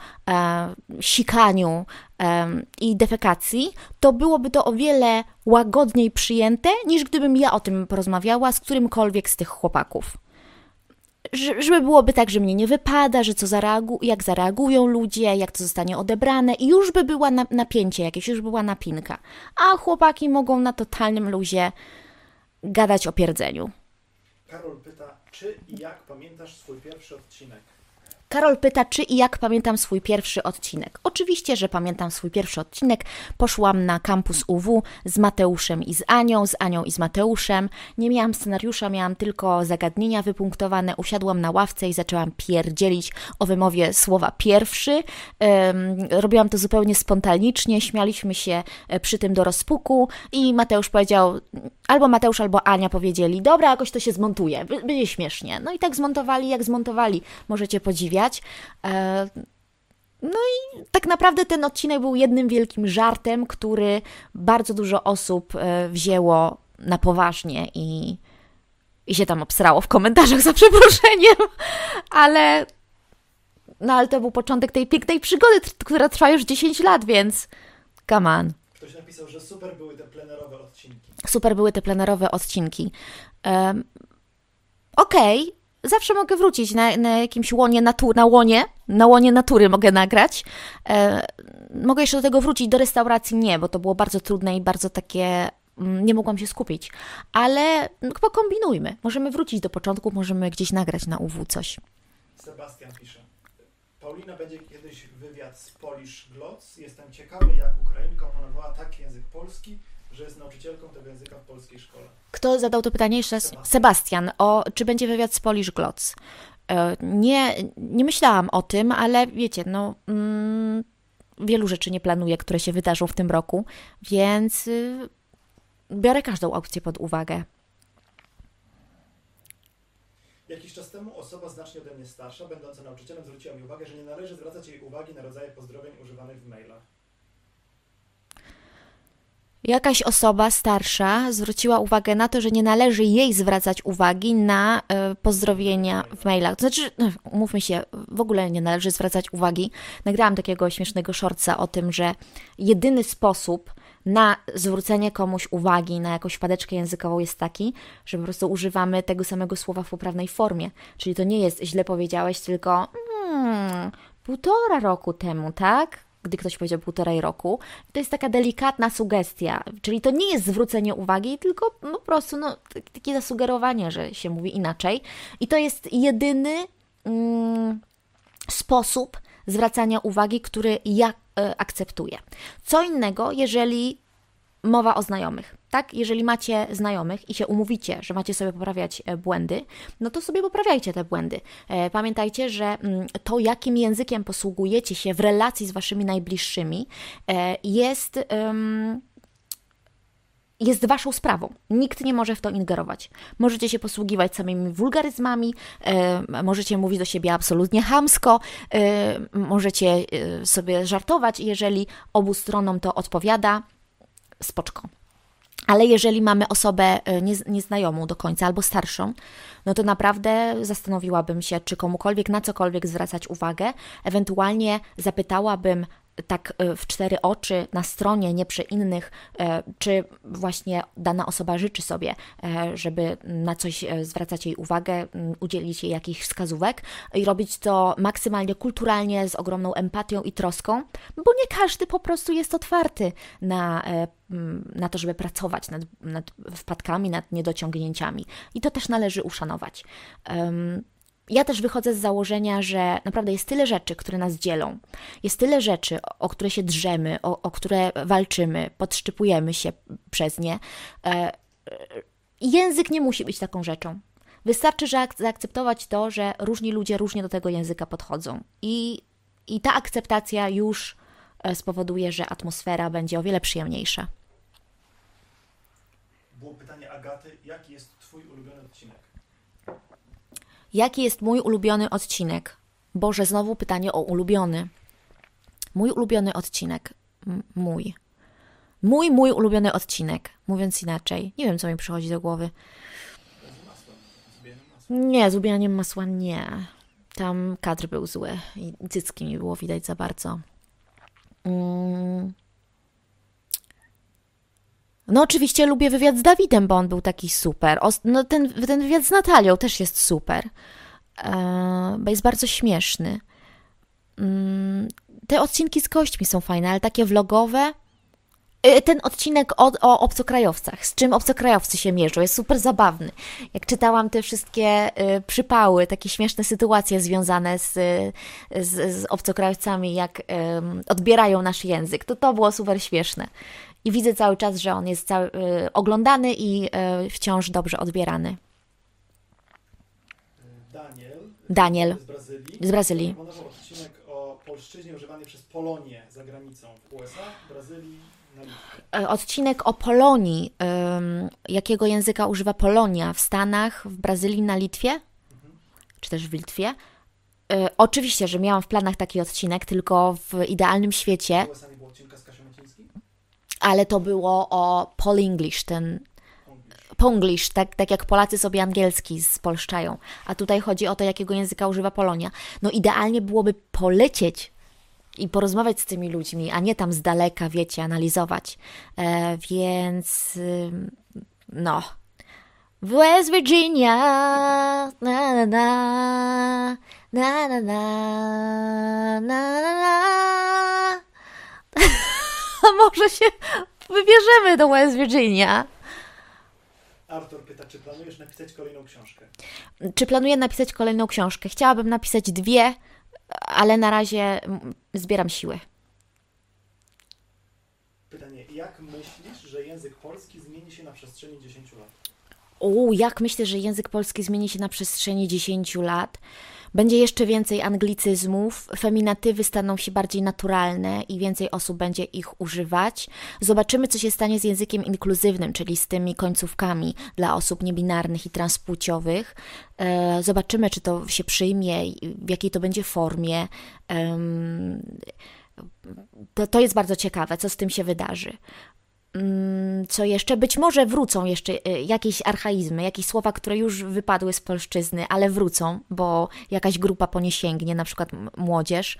sikaniu i defekacji, to byłoby to o wiele łagodniej przyjęte, niż gdybym ja o tym porozmawiała z którymkolwiek z tych chłopaków. Żeby byłoby tak, że mnie nie wypada, że co zareagu- jak zareagują ludzie, jak to zostanie odebrane i już by była na- napięcie jakieś, już była napinka. A chłopaki mogą na totalnym luzie gadać o pierdzeniu. Karol pyta, czy i jak pamiętasz swój pierwszy odcinek? Karol pyta, czy i jak pamiętam swój pierwszy odcinek. Oczywiście, że pamiętam swój pierwszy odcinek. Poszłam na kampus U W z Mateuszem i z Anią, z Anią i z Mateuszem. Nie miałam scenariusza, miałam tylko zagadnienia wypunktowane. Usiadłam na ławce i zaczęłam pierdzielić o wymowie słowa pierwszy. Um, robiłam to zupełnie spontanicznie, śmialiśmy się przy tym do rozpuku i Mateusz powiedział, albo Mateusz, albo Ania powiedzieli, dobra, jakoś to się zmontuje, będzie śmiesznie. No i tak zmontowali, jak zmontowali, możecie podziwiać. No i tak naprawdę ten odcinek był jednym wielkim żartem, który bardzo dużo osób wzięło na poważnie i, i się tam obsrało w komentarzach za przeproszeniem, ale no ale to był początek tej pięknej przygody, która trwa już dziesięć lat, więc come on. Ktoś napisał, że super były te plenerowe odcinki. Super były te plenerowe odcinki. Um, Okej, okay. Zawsze mogę wrócić na, na jakimś łonie natury, na łonie, na łonie natury mogę nagrać. E, mogę jeszcze do tego wrócić, do restauracji nie, bo to było bardzo trudne i bardzo takie, mm, nie mogłam się skupić. Ale no, pokombinujmy, możemy wrócić do początku, możemy gdzieś nagrać na U W coś. Sebastian pisze, Paulina będzie kiedyś wywiad z Polish Glots. Jestem ciekawy, jak Ukrainka opanowała taki język polski, że jest nauczycielką tego języka w polskiej szkole. Kto zadał to pytanie jeszcze raz? Sebastian. Sebastian, o czy będzie wywiad z Polish Glots. Nie, nie myślałam o tym, ale wiecie, no mm, wielu rzeczy nie planuję, które się wydarzą w tym roku, więc y, biorę każdą opcję pod uwagę. Jakiś czas temu osoba znacznie ode mnie starsza, będąca nauczycielem, zwróciła mi uwagę, że nie należy zwracać jej uwagi na rodzaje pozdrowień używanych w mailach. Jakaś osoba starsza zwróciła uwagę na to, że nie należy jej zwracać uwagi na y, pozdrowienia w mailach. To znaczy, no, umówmy się, w ogóle nie należy zwracać uwagi. Nagrałam takiego śmiesznego shortsa o tym, że jedyny sposób na zwrócenie komuś uwagi na jakąś wpadeczkę językową jest taki, że po prostu używamy tego samego słowa w poprawnej formie. Czyli to nie jest źle powiedziałeś, tylko hmm, półtora roku temu, tak? Gdy ktoś powiedział półtorej roku. To jest taka delikatna sugestia, czyli to nie jest zwrócenie uwagi, tylko no, po prostu no, takie zasugerowanie, że się mówi inaczej. I to jest jedyny mm, sposób zwracania uwagi, który ja y, akceptuję. Co innego, jeżeli mowa o znajomych, tak? Jeżeli macie znajomych i się umówicie, że macie sobie poprawiać błędy, no to sobie poprawiajcie te błędy. Pamiętajcie, że to, jakim językiem posługujecie się w relacji z waszymi najbliższymi, jest, jest waszą sprawą. Nikt nie może w to ingerować. Możecie się posługiwać samymi wulgaryzmami, możecie mówić do siebie absolutnie chamsko, możecie sobie żartować, jeżeli obu stronom to odpowiada, spoczko. Ale jeżeli mamy osobę nieznajomą do końca albo starszą, no to naprawdę zastanowiłabym się, czy komukolwiek na cokolwiek zwracać uwagę, ewentualnie zapytałabym tak w cztery oczy, na stronie, nie przy innych, czy właśnie dana osoba życzy sobie, żeby na coś zwracać jej uwagę, udzielić jej jakichś wskazówek i robić to maksymalnie kulturalnie, z ogromną empatią i troską, bo nie każdy po prostu jest otwarty na, na to, żeby pracować nad, nad wpadkami, nad niedociągnięciami. I to też należy uszanować. Um, Ja też wychodzę z założenia, że naprawdę jest tyle rzeczy, które nas dzielą. Jest tyle rzeczy, o które się drzemy, o, o które walczymy, podszczypujemy się przez nie. E, język nie musi być taką rzeczą. Wystarczy, że ak- zaakceptować to, że różni ludzie różnie do tego języka podchodzą. I, i ta akceptacja już spowoduje, że atmosfera będzie o wiele przyjemniejsza. Było pytanie Agaty, jaki jest twój ulubiony odcinek? Jaki jest mój ulubiony odcinek? Boże, znowu pytanie o ulubiony. Mój ulubiony odcinek. M- mój. Mój, mój ulubiony odcinek. Mówiąc inaczej. Nie wiem, co mi przychodzi do głowy. Z masłem, z ubieraniem masła. Nie, z ubieraniem masła nie. Tam kadr był zły i cycki mi było widać za bardzo. Mm. No oczywiście lubię wywiad z Dawidem, bo on był taki super. O, no ten, ten wywiad z Natalią też jest super, e, bo jest bardzo śmieszny. Mm, te odcinki z gośćmi są fajne, ale takie vlogowe. E, ten odcinek o, o obcokrajowcach, z czym obcokrajowcy się mierzą, jest super zabawny. Jak czytałam te wszystkie e, przypały, takie śmieszne sytuacje związane z, z, z obcokrajowcami, jak e, odbierają nasz język, to to było super śmieszne. I widzę cały czas, że on jest cały, y, oglądany i y, wciąż dobrze odbierany. Daniel, Daniel z Brazylii. z Brazylii. Zaproponował odcinek o polszczyźnie używanej przez Polonię za granicą w U S A, Brazylii, na Litwie. Odcinek o Polonii, y, jakiego języka używa Polonia w Stanach, w Brazylii, na Litwie, mhm. czy też w Litwie. Y, oczywiście, że miałam w planach taki odcinek, tylko w idealnym świecie. W U S A nie było odcinka z Kasią Macińskim? Ale to było o Polenglish, ten Ponglish, tak, tak jak Polacy sobie angielski spolszczają. A tutaj chodzi o to, jakiego języka używa Polonia. No idealnie byłoby polecieć i porozmawiać z tymi ludźmi, a nie tam z daleka, wiecie, analizować. E, więc no. W West Virginia na na na na na na na na a może się wybierzemy do West Virginia. Artur pyta, czy planujesz napisać kolejną książkę? Czy planuję napisać kolejną książkę? Chciałabym napisać dwie, ale na razie zbieram siły. Pytanie, jak myślisz, że język polski zmieni się na przestrzeni dziesięciu lat? O, jak myślę, że język polski zmieni się na przestrzeni dziesięciu lat? Będzie jeszcze więcej anglicyzmów, feminatywy staną się bardziej naturalne i więcej osób będzie ich używać. Zobaczymy, co się stanie z językiem inkluzywnym, czyli z tymi końcówkami dla osób niebinarnych i transpłciowych. Zobaczymy, czy to się przyjmie, w jakiej to będzie formie. To, to jest bardzo ciekawe, co z tym się wydarzy. Co jeszcze? Być może wrócą jeszcze jakieś archaizmy, jakieś słowa, które już wypadły z polszczyzny, ale wrócą, bo jakaś grupa po nie sięgnie, na przykład młodzież.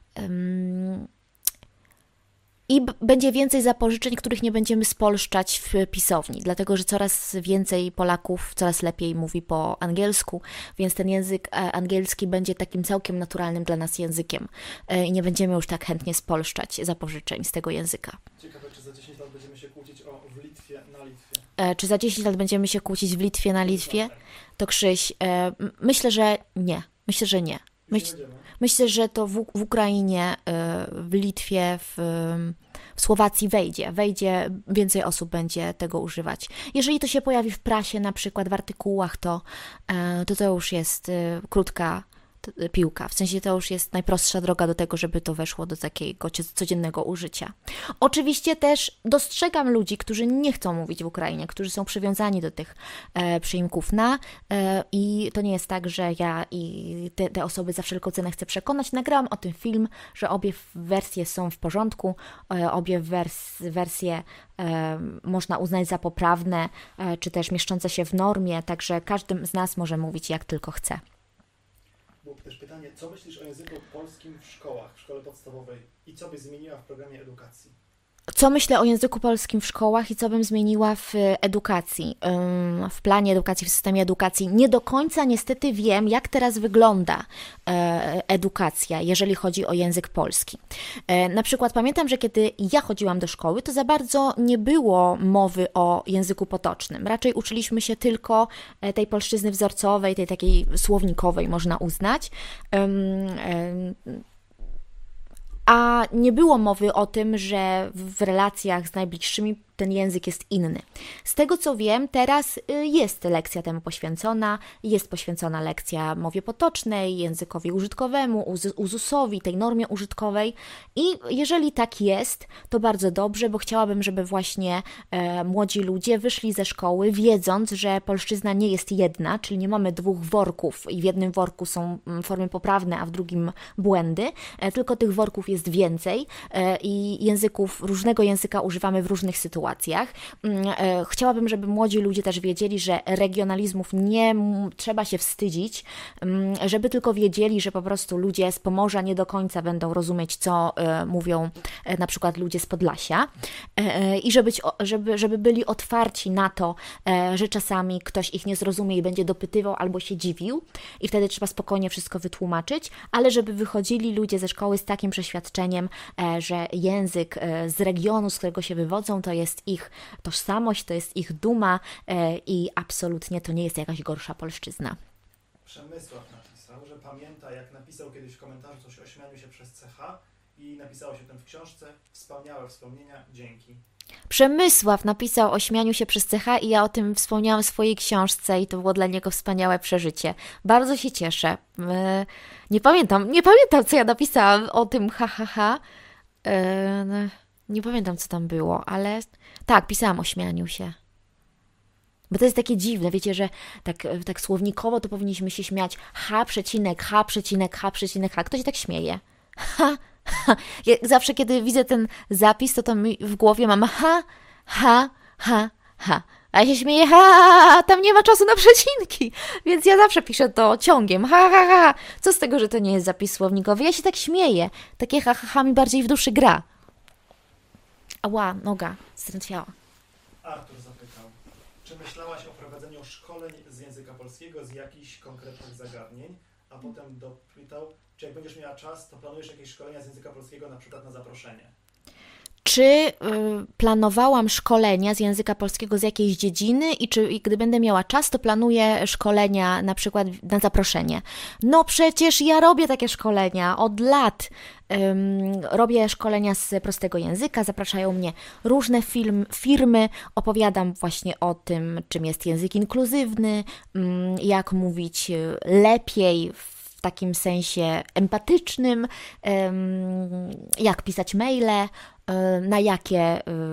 I b- będzie więcej zapożyczeń, których nie będziemy spolszczać w pisowni, dlatego że coraz więcej Polaków coraz lepiej mówi po angielsku, więc ten język angielski będzie takim całkiem naturalnym dla nas językiem i nie będziemy już tak chętnie spolszczać zapożyczeń z tego języka. Ciekawe, czy za dziesięć lat będziemy się kłócić o w Litwie, na Litwie. E, czy za dziesięć lat będziemy się kłócić w Litwie, na Litwie? To Krzyś, e, myślę, że nie. Myślę, że nie. Myśl, myślę, że to w, w Ukrainie, w Litwie, w, w Słowacji wejdzie. Wejdzie, więcej osób będzie tego używać. Jeżeli to się pojawi w prasie, na przykład w artykułach, to to, to już jest krótka piłka. W sensie to już jest najprostsza droga do tego, żeby to weszło do takiego codziennego użycia. Oczywiście też dostrzegam ludzi, którzy nie chcą mówić w Ukrainie, którzy są przywiązani do tych e, przyimków na e, i to nie jest tak, że ja i te, te osoby za wszelką cenę chcę przekonać. Nagrałam o tym film, że obie wersje są w porządku, e, obie wers, wersje e, można uznać za poprawne, e, czy też mieszczące się w normie, także każdy z nas może mówić jak tylko chce. Było też pytanie, co myślisz o języku polskim w szkołach, w szkole podstawowej i co byś zmieniła w programie edukacji? Co myślę o języku polskim w szkołach i co bym zmieniła w edukacji, w planie edukacji, w systemie edukacji? Nie do końca niestety wiem, jak teraz wygląda edukacja, jeżeli chodzi o język polski. Na przykład pamiętam, że kiedy ja chodziłam do szkoły, to za bardzo nie było mowy o języku potocznym. Raczej uczyliśmy się tylko tej polszczyzny wzorcowej, tej takiej słownikowej, można uznać. A nie było mowy o tym, że w relacjach z najbliższymi ten język jest inny. Z tego co wiem, teraz jest lekcja temu poświęcona, jest poświęcona lekcja mowie potocznej, językowi użytkowemu, uzusowi, tej normie użytkowej i jeżeli tak jest, to bardzo dobrze, bo chciałabym, żeby właśnie e, młodzi ludzie wyszli ze szkoły wiedząc, że polszczyzna nie jest jedna, czyli nie mamy dwóch worków i w jednym worku są formy poprawne, a w drugim błędy, e, tylko tych worków jest więcej e, i języków, różnego języka używamy w różnych sytuacjach. Chciałabym, żeby młodzi ludzie też wiedzieli, że regionalizmów nie trzeba się wstydzić, żeby tylko wiedzieli, że po prostu ludzie z Pomorza nie do końca będą rozumieć, co mówią na przykład ludzie z Podlasia i żeby, żeby, żeby byli otwarci na to, że czasami ktoś ich nie zrozumie i będzie dopytywał albo się dziwił i wtedy trzeba spokojnie wszystko wytłumaczyć, ale żeby wychodzili ludzie ze szkoły z takim przeświadczeniem, że język z regionu, z którego się wywodzą, to jest ich tożsamość, to jest ich duma e, i absolutnie to nie jest jakaś gorsza polszczyzna. Przemysław napisał, że pamięta, jak napisał kiedyś w komentarzu coś o śmianiu się przez C H i napisało się tam w książce. Wspaniałe wspomnienia, dzięki. Przemysław napisał o śmianiu się przez C H i ja o tym wspomniałam w swojej książce i to było dla niego wspaniałe przeżycie. Bardzo się cieszę. E, nie pamiętam, nie pamiętam, co ja napisałam o tym ha, ha, ha. E, Nie pamiętam, co tam było, ale tak, pisałam o śmianiu się. Bo to jest takie dziwne, wiecie, że tak, tak słownikowo to powinniśmy się śmiać ha, przecinek, ha, przecinek, ha, przecinek, ha. Kto się tak śmieje? Ha, ha. Ja zawsze, kiedy widzę ten zapis, to, to mi w głowie mam ha, ha, ha, ha. A ja się śmieję, ha, tam nie ma czasu na przecinki, więc ja zawsze piszę to ciągiem, ha, ha, ha. Co z tego, że to nie jest zapis słownikowy? Ja się tak śmieję. Takie ha, ha, ha mi bardziej w duszy gra. Ała, noga zdrętwiała. Artur zapytał, czy myślałaś o prowadzeniu szkoleń z języka polskiego z jakichś konkretnych zagadnień, a potem dopytał, czy jak będziesz miała czas, to planujesz jakieś szkolenia z języka polskiego na przykład na zaproszenie? Czy y, planowałam szkolenia z języka polskiego z jakiejś dziedziny i czy i gdy będę miała czas, to planuję szkolenia na przykład na zaproszenie? No przecież ja robię takie szkolenia od lat. Ym, robię szkolenia z prostego języka, zapraszają mnie różne film, firmy, opowiadam właśnie o tym, czym jest język inkluzywny, ym, jak mówić lepiej w takim sensie empatycznym, ym, jak pisać maile, na jakie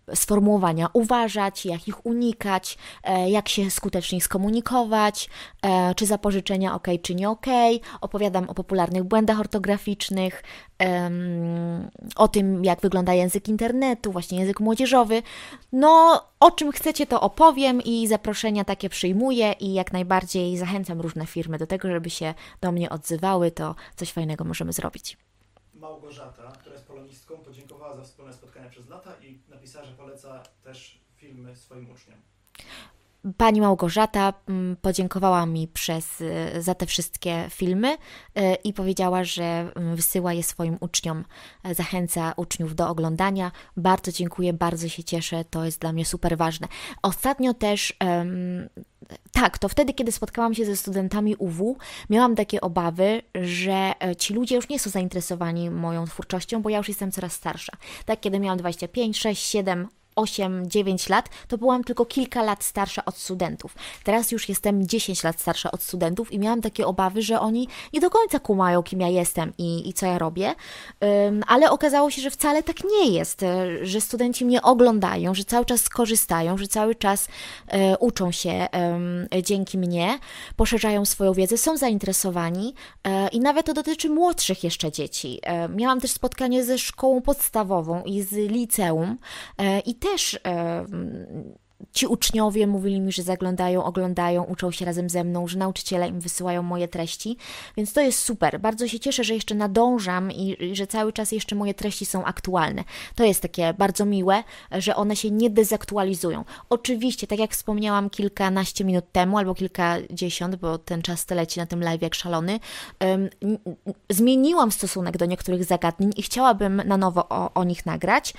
sformułowania uważać, jak ich unikać, e, jak się skutecznie skomunikować, e, czy zapożyczenia ok, czy nie ok. Opowiadam o popularnych błędach ortograficznych, em, o tym, jak wygląda język internetu, właśnie język młodzieżowy. No, o czym chcecie, to opowiem i zaproszenia takie przyjmuję i jak najbardziej zachęcam różne firmy do tego, żeby się do mnie odzywały, to coś fajnego możemy zrobić. Małgorzata, która jest polonistką, podziękowała za wspólne spotkania przez lata i napisała, że poleca też filmy swoim uczniom. Pani Małgorzata mm, podziękowała mi przez, y, za te wszystkie filmy y, i powiedziała, że mm, wysyła je swoim uczniom, y, zachęca uczniów do oglądania. Bardzo dziękuję, bardzo się cieszę, to jest dla mnie super ważne. Ostatnio też, ym, tak, to wtedy, kiedy spotkałam się ze studentami U W, miałam takie obawy, że y, ci ludzie już nie są zainteresowani moją twórczością, bo ja już jestem coraz starsza. Tak, kiedy miałam dwadzieścia pięć, sześć, siedem, osiem, dziewięć lat, to byłam tylko kilka lat starsza od studentów. Teraz już jestem dziesięć lat starsza od studentów i miałam takie obawy, że oni nie do końca kumają, kim ja jestem i, i co ja robię, um, ale okazało się, że wcale tak nie jest, że studenci mnie oglądają, że cały czas korzystają, że cały czas um, uczą się um, dzięki mnie, poszerzają swoją wiedzę, są zainteresowani um, i nawet to dotyczy młodszych jeszcze dzieci. Um, miałam też spotkanie ze szkołą podstawową i z liceum um, i też e, ci uczniowie mówili mi, że zaglądają, oglądają, uczą się razem ze mną, że nauczyciele im wysyłają moje treści, więc to jest super. Bardzo się cieszę, że jeszcze nadążam i, i że cały czas jeszcze moje treści są aktualne. To jest takie bardzo miłe, że one się nie dezaktualizują. Oczywiście, tak jak wspomniałam kilkanaście minut temu, albo kilkadziesiąt, bo ten czas to leci na tym live jak szalony, um, zmieniłam stosunek do niektórych zagadnień i chciałabym na nowo o, o nich nagrać.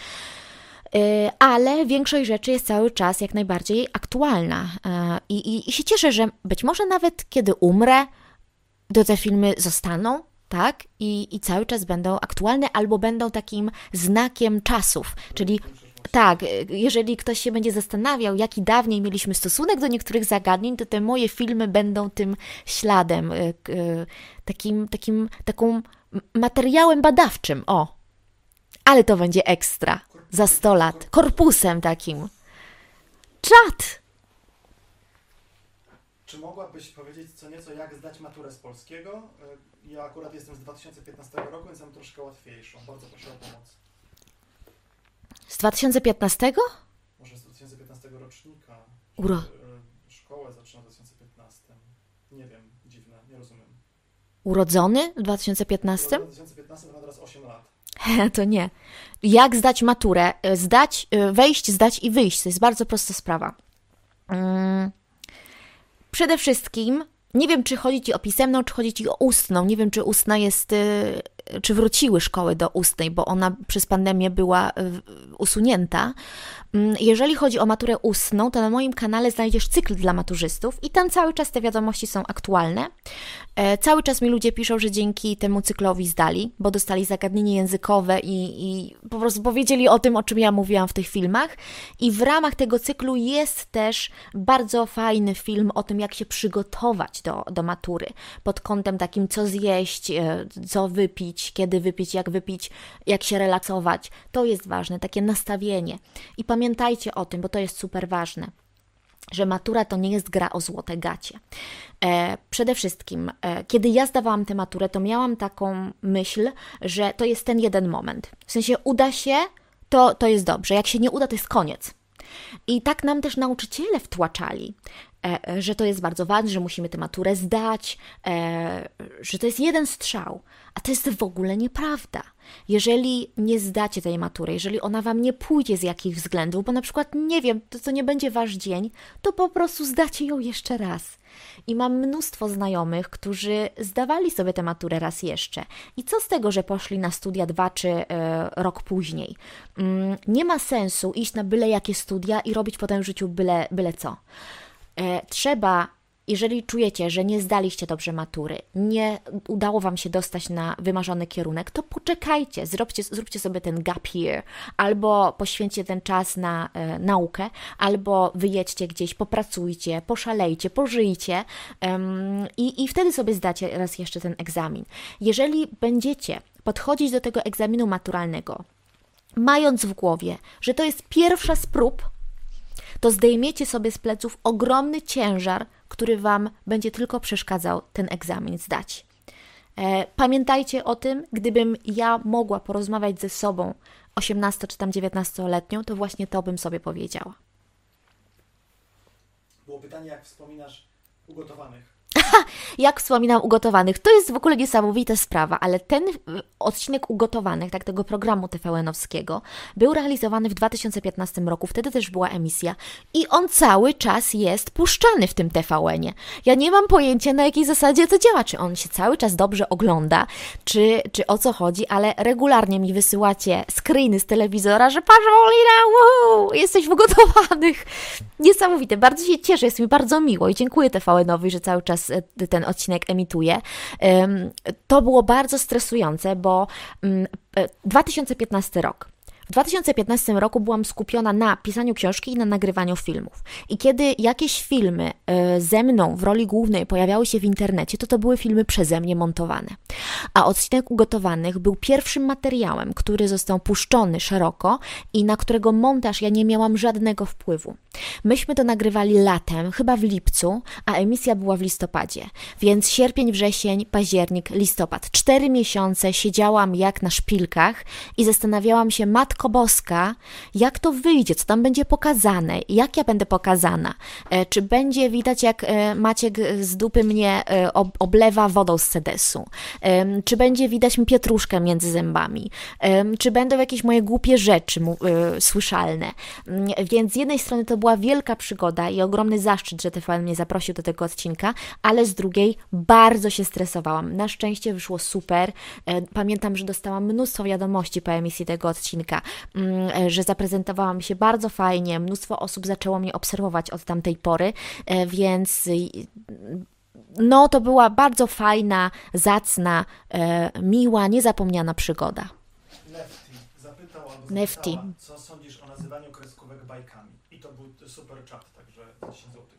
Ale większość rzeczy jest cały czas jak najbardziej aktualna I, i, i się cieszę, że być może nawet kiedy umrę, to te filmy zostaną, tak? I, i cały czas będą aktualne albo będą takim znakiem czasów, czyli tak, jeżeli ktoś się będzie zastanawiał, jaki dawniej mieliśmy stosunek do niektórych zagadnień, to te moje filmy będą tym śladem, takim, takim, taką materiałem badawczym, o, ale to będzie ekstra. Za sto lat. Korpusem takim. Czad! Czy mogłabyś powiedzieć co nieco, jak zdać maturę z polskiego? Ja akurat jestem z dwa tysiące piętnastego roku, więc mam troszkę łatwiejszą. Bardzo proszę o pomoc. Z dwa tysiące piętnastego? Może z dwa tysiące piętnastego rocznika. Uro. Szkołę zaczynam w dwa tysiące piętnastym. Nie wiem, dziwne, nie rozumiem. Urodzony w dwa tysiące piętnastym? W dwa tysiące piętnastym mam teraz osiem lat. To nie. Jak zdać maturę? Zdać, wejść, zdać i wyjść. To jest bardzo prosta sprawa. Hmm. Przede wszystkim, nie wiem, czy chodzi Ci o pisemną, czy chodzi Ci o ustną. Nie wiem, czy ustna jest, czy wróciły szkoły do ustnej, bo ona przez pandemię była usunięta. Jeżeli chodzi o maturę ustną, to na moim kanale znajdziesz cykl dla maturzystów i tam cały czas te wiadomości są aktualne. Cały czas mi ludzie piszą, że dzięki temu cyklowi zdali, bo dostali zagadnienie językowe i, i po prostu powiedzieli o tym, o czym ja mówiłam w tych filmach. I w ramach tego cyklu jest też bardzo fajny film o tym, jak się przygotować do, do matury. Pod kątem takim, co zjeść, co wypić, kiedy wypić, jak wypić, jak się relaksować. To jest ważne, takie nastawienie. I pamiętajcie o tym, bo to jest super ważne, że matura to nie jest gra o złote gacie. E, przede wszystkim, e, kiedy ja zdawałam tę maturę, to miałam taką myśl, że to jest ten jeden moment. W sensie uda się, to, to jest dobrze. Jak się nie uda, to jest koniec. I tak nam też nauczyciele wtłaczali, e, że to jest bardzo ważne, że musimy tę maturę zdać, e, że to jest jeden strzał. A to jest w ogóle nieprawda. Jeżeli nie zdacie tej matury, jeżeli ona Wam nie pójdzie z jakich względów, bo na przykład, nie wiem, to co nie będzie Wasz dzień, to po prostu zdacie ją jeszcze raz. I mam mnóstwo znajomych, którzy zdawali sobie tę maturę raz jeszcze. I co z tego, że poszli na studia dwa czy e, rok później? Mm, nie ma sensu iść na byle jakie studia i robić potem w życiu byle, byle co. E, trzeba... Jeżeli czujecie, że nie zdaliście dobrze matury, nie udało Wam się dostać na wymarzony kierunek, to poczekajcie, zróbcie, zróbcie sobie ten gap year, albo poświęćcie ten czas na e, naukę, albo wyjedźcie gdzieś, popracujcie, poszalejcie, pożyjcie um, i, i wtedy sobie zdacie raz jeszcze ten egzamin. Jeżeli będziecie podchodzić do tego egzaminu maturalnego mając w głowie, że to jest pierwsza z prób, to zdejmiecie sobie z pleców ogromny ciężar, który Wam będzie tylko przeszkadzał ten egzamin zdać. Pamiętajcie o tym, gdybym ja mogła porozmawiać ze sobą osiemnasto czy tam dziewiętnastoletnią, to właśnie to bym sobie powiedziała. Było pytanie, jak wspominasz ugotowanych. Jak wspominam, ugotowanych. To jest w ogóle niesamowita sprawa, ale ten odcinek ugotowanych, tak, tego programu T V N-owskiego, był realizowany w dwa tysiące piętnastym roku, wtedy też była emisja i on cały czas jest puszczany w tym T V N-ie. Ja nie mam pojęcia, na jakiej zasadzie to działa, czy on się cały czas dobrze ogląda, czy, czy o co chodzi, ale regularnie mi wysyłacie screeny z telewizora, że patrz, Paulina, wow, jesteś w ugotowanych. Niesamowite, bardzo się cieszę, jest mi bardzo miło i dziękuję T V N-owi, że cały czas ten odcinek emituje. To było bardzo stresujące, bo dwa tysiące piętnasty rok. W dwa tysiące piętnastym roku byłam skupiona na pisaniu książki i na nagrywaniu filmów. I kiedy jakieś filmy ze mną w roli głównej pojawiały się w internecie, to to były filmy przeze mnie montowane. A odcinek ugotowanych był pierwszym materiałem, który został puszczony szeroko i na którego montaż ja nie miałam żadnego wpływu. Myśmy to nagrywali latem, chyba w lipcu, a emisja była w listopadzie. Więc sierpień, wrzesień, październik, listopad. Cztery miesiące siedziałam jak na szpilkach i zastanawiałam się, Matko Boska, jak to wyjdzie, co tam będzie pokazane, jak ja będę pokazana, e, czy będzie widać, jak e, Maciek z dupy mnie e, ob, oblewa wodą z sedesu, e, czy będzie widać mi pietruszkę między zębami, e, czy będą jakieś moje głupie rzeczy mu, e, słyszalne. E, więc z jednej strony to była wielka przygoda i ogromny zaszczyt, że T V N mnie zaprosił do tego odcinka, ale z drugiej bardzo się stresowałam. Na szczęście wyszło super. E, pamiętam, że dostałam mnóstwo wiadomości po emisji tego odcinka, że zaprezentowałam się bardzo fajnie, mnóstwo osób zaczęło mnie obserwować od tamtej pory, więc no to była bardzo fajna, zacna, miła, niezapomniana przygoda. Nefti zapytał albo Nefti. zapytała, co sądzisz o nazywaniu kreskówek bajkami? I to był super czat, także dziesięć złotych.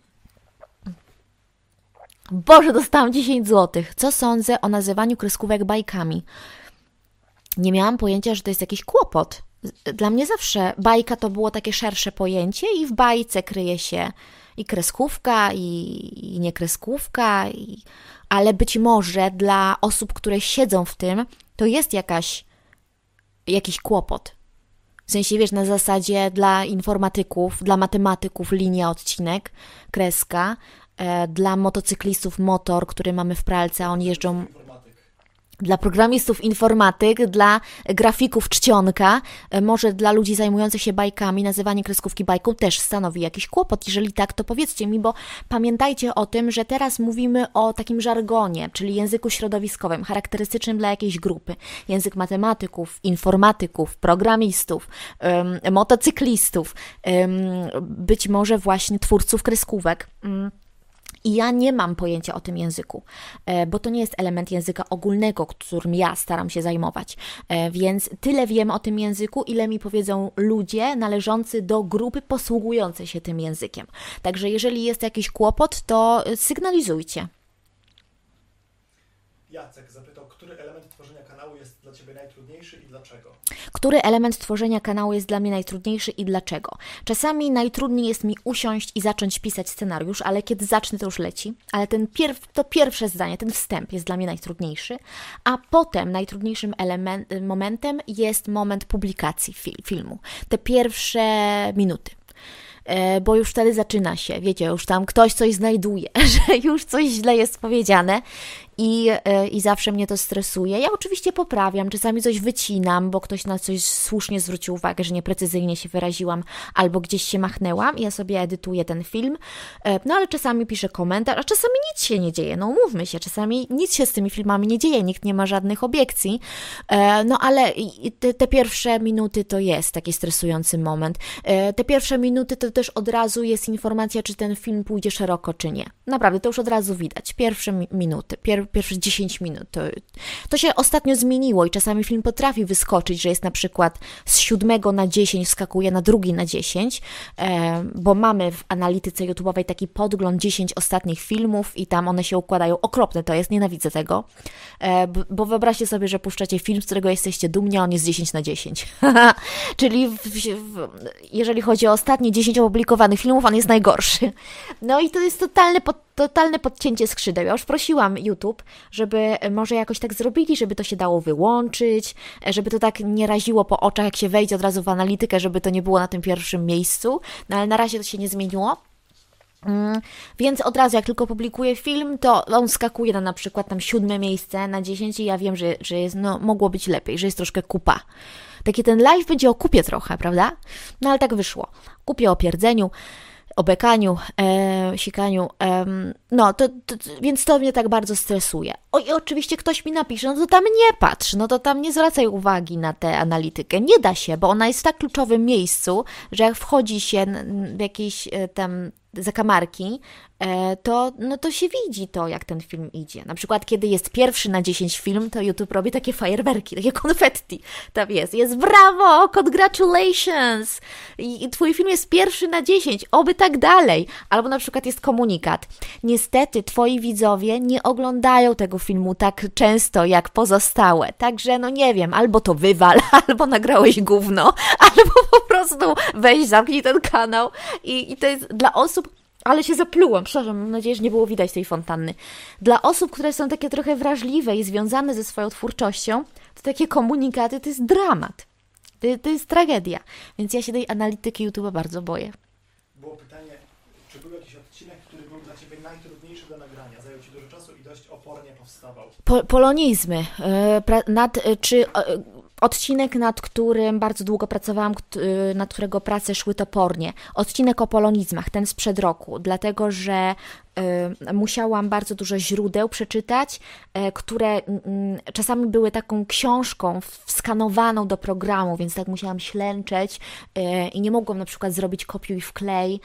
Boże, dostałam dziesięć złotych. Co sądzę o nazywaniu kreskówek bajkami? Nie miałam pojęcia, że to jest jakiś kłopot. Dla mnie zawsze bajka to było takie szersze pojęcie i w bajce kryje się i kreskówka, i, i nie kreskówka, i, ale być może dla osób, które siedzą w tym, to jest jakaś, jakiś kłopot. W sensie, wiesz, na zasadzie dla informatyków, dla matematyków linia, odcinek, kreska, e, dla motocyklistów motor, który mamy w pralce, a oni jeżdżą... Dla programistów informatyk, dla grafików czcionka, może dla ludzi zajmujących się bajkami, nazywanie kreskówki bajką też stanowi jakiś kłopot. Jeżeli tak, to powiedzcie mi, bo pamiętajcie o tym, że teraz mówimy o takim żargonie, czyli języku środowiskowym, charakterystycznym dla jakiejś grupy. Język matematyków, informatyków, programistów, um, motocyklistów, um, być może właśnie twórców kreskówek. Um. I ja nie mam pojęcia o tym języku, bo to nie jest element języka ogólnego, którym ja staram się zajmować. Więc tyle wiem o tym języku, ile mi powiedzą ludzie należący do grupy posługującej się tym językiem. Także jeżeli jest jakiś kłopot, to sygnalizujcie. Jacek zapytał, który element tworzenia kanału jest dla Ciebie najtrudniejszy i dlaczego? Który element tworzenia kanału jest dla mnie najtrudniejszy i dlaczego? Czasami najtrudniej jest mi usiąść i zacząć pisać scenariusz, ale kiedy zacznę, to już leci. Ale ten pierw, to pierwsze zdanie, ten wstęp jest dla mnie najtrudniejszy, a potem najtrudniejszym element, momentem jest moment publikacji fil, filmu. Te pierwsze minuty. Bo już wtedy zaczyna się, wiecie, już tam ktoś coś znajduje, że już coś źle jest powiedziane i, i zawsze mnie to stresuje. Ja oczywiście poprawiam, czasami coś wycinam, bo ktoś na coś słusznie zwrócił uwagę, że nieprecyzyjnie się wyraziłam albo gdzieś się machnęłam i ja sobie edytuję ten film, no ale czasami piszę komentarz, a czasami nic się nie dzieje, no umówmy się, czasami nic się z tymi filmami nie dzieje, nikt nie ma żadnych obiekcji, no ale te, te pierwsze minuty to jest taki stresujący moment. Te pierwsze minuty to też od razu jest informacja, czy ten film pójdzie szeroko, czy nie. Naprawdę, to już od razu widać. Pierwsze mi- minuty, pier- pierwsze, pierwsze dziesięć minut. To, to się ostatnio zmieniło i czasami film potrafi wyskoczyć, że jest na przykład z siódmego na dziesięć wskakuje na drugi na dziesięć, e, bo mamy w analityce YouTube'owej taki podgląd dziesięć ostatnich filmów i tam one się układają. Okropne to jest, nienawidzę tego, e, bo, bo wyobraźcie sobie, że puszczacie film, z którego jesteście dumni, a on jest dziesięć na dziesięć. Czyli w, w, jeżeli chodzi o ostatnie dziesięć opublikowanych filmów, on jest najgorszy. No i to jest totalne, pod, totalne podcięcie skrzydeł. Ja już prosiłam YouTube, żeby może jakoś tak zrobili, żeby to się dało wyłączyć, żeby to tak nie raziło po oczach, jak się wejdzie od razu w analitykę, żeby to nie było na tym pierwszym miejscu. No ale na razie to się nie zmieniło. Mm, więc od razu, jak tylko publikuję film, to on skakuje na na przykład tam siódme miejsce na dziesięć i ja wiem, że, że jest, no, mogło być lepiej, że jest troszkę kupa. Taki ten live będzie o kupie trochę, prawda? No ale tak wyszło. Kupie o pierdzeniu, o bekaniu, e, sikaniu, e, no to, to, więc to mnie tak bardzo stresuje. O i oczywiście ktoś mi napisze, no to tam nie patrz, no to tam nie zwracaj uwagi na tę analitykę. Nie da się, bo ona jest w tak kluczowym miejscu, że jak wchodzi się w jakieś e, tam zakamarki, to, no to się widzi to, jak ten film idzie. Na przykład, kiedy jest pierwszy na dziesięć film, to YouTube robi takie fajerwerki, takie konfetti. Tam jest, jest brawo, congratulations! I, i twój film jest pierwszy na dziesięć, oby tak dalej. Albo na przykład jest komunikat. Niestety, twoi widzowie nie oglądają tego filmu tak często, jak pozostałe. Także, no nie wiem, albo to wywal, albo nagrałeś gówno, albo po prostu weź, zamknij ten kanał. I, i to jest dla osób, ale się zaplułam, przepraszam, mam nadzieję, że nie było widać tej fontanny. Dla osób, które są takie trochę wrażliwe i związane ze swoją twórczością, to takie komunikaty to jest dramat. To, to jest tragedia. Więc ja się tej analityki YouTube'a bardzo boję. Było pytanie, czy był jakiś odcinek, który był dla Ciebie najtrudniejszy do nagrania? Zajął Ci dużo czasu i dość opornie powstawał? Po, polonizmy. Yy, pra, nad, yy, czy... Yy, Odcinek, nad którym bardzo długo pracowałam, nad którego prace szły topornie. Odcinek o polonizmach, ten sprzed roku, dlatego że y, musiałam bardzo dużo źródeł przeczytać, y, które y, czasami były taką książką wskanowaną do programu, więc tak musiałam ślęczeć y, i nie mogłam na przykład zrobić kopiuj wklej,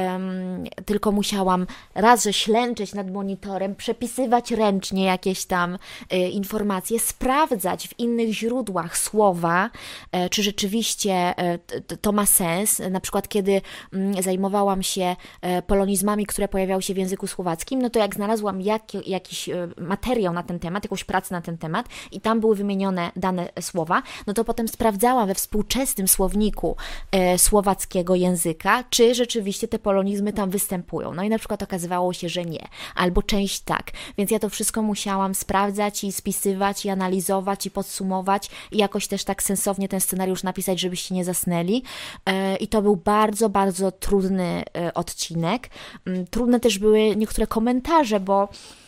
y, tylko musiałam raz, że ślęczeć nad monitorem, przepisywać ręcznie jakieś tam y, informacje, sprawdzać w innych źródłach słowa, czy rzeczywiście to ma sens. Na przykład, kiedy zajmowałam się polonizmami, które pojawiały się w języku słowackim, no to jak znalazłam jak, jakiś materiał na ten temat, jakąś pracę na ten temat i tam były wymienione dane słowa, no to potem sprawdzałam we współczesnym słowniku słowackiego języka, czy rzeczywiście te polonizmy tam występują. No i na przykład okazywało się, że nie, albo część tak. Więc ja to wszystko musiałam sprawdzać i spisywać, i analizować, i podsumować, i jakoś też tak sensownie ten scenariusz napisać, żebyście nie zasnęli. I to był bardzo, bardzo trudny odcinek. Trudne też były niektóre komentarze, bo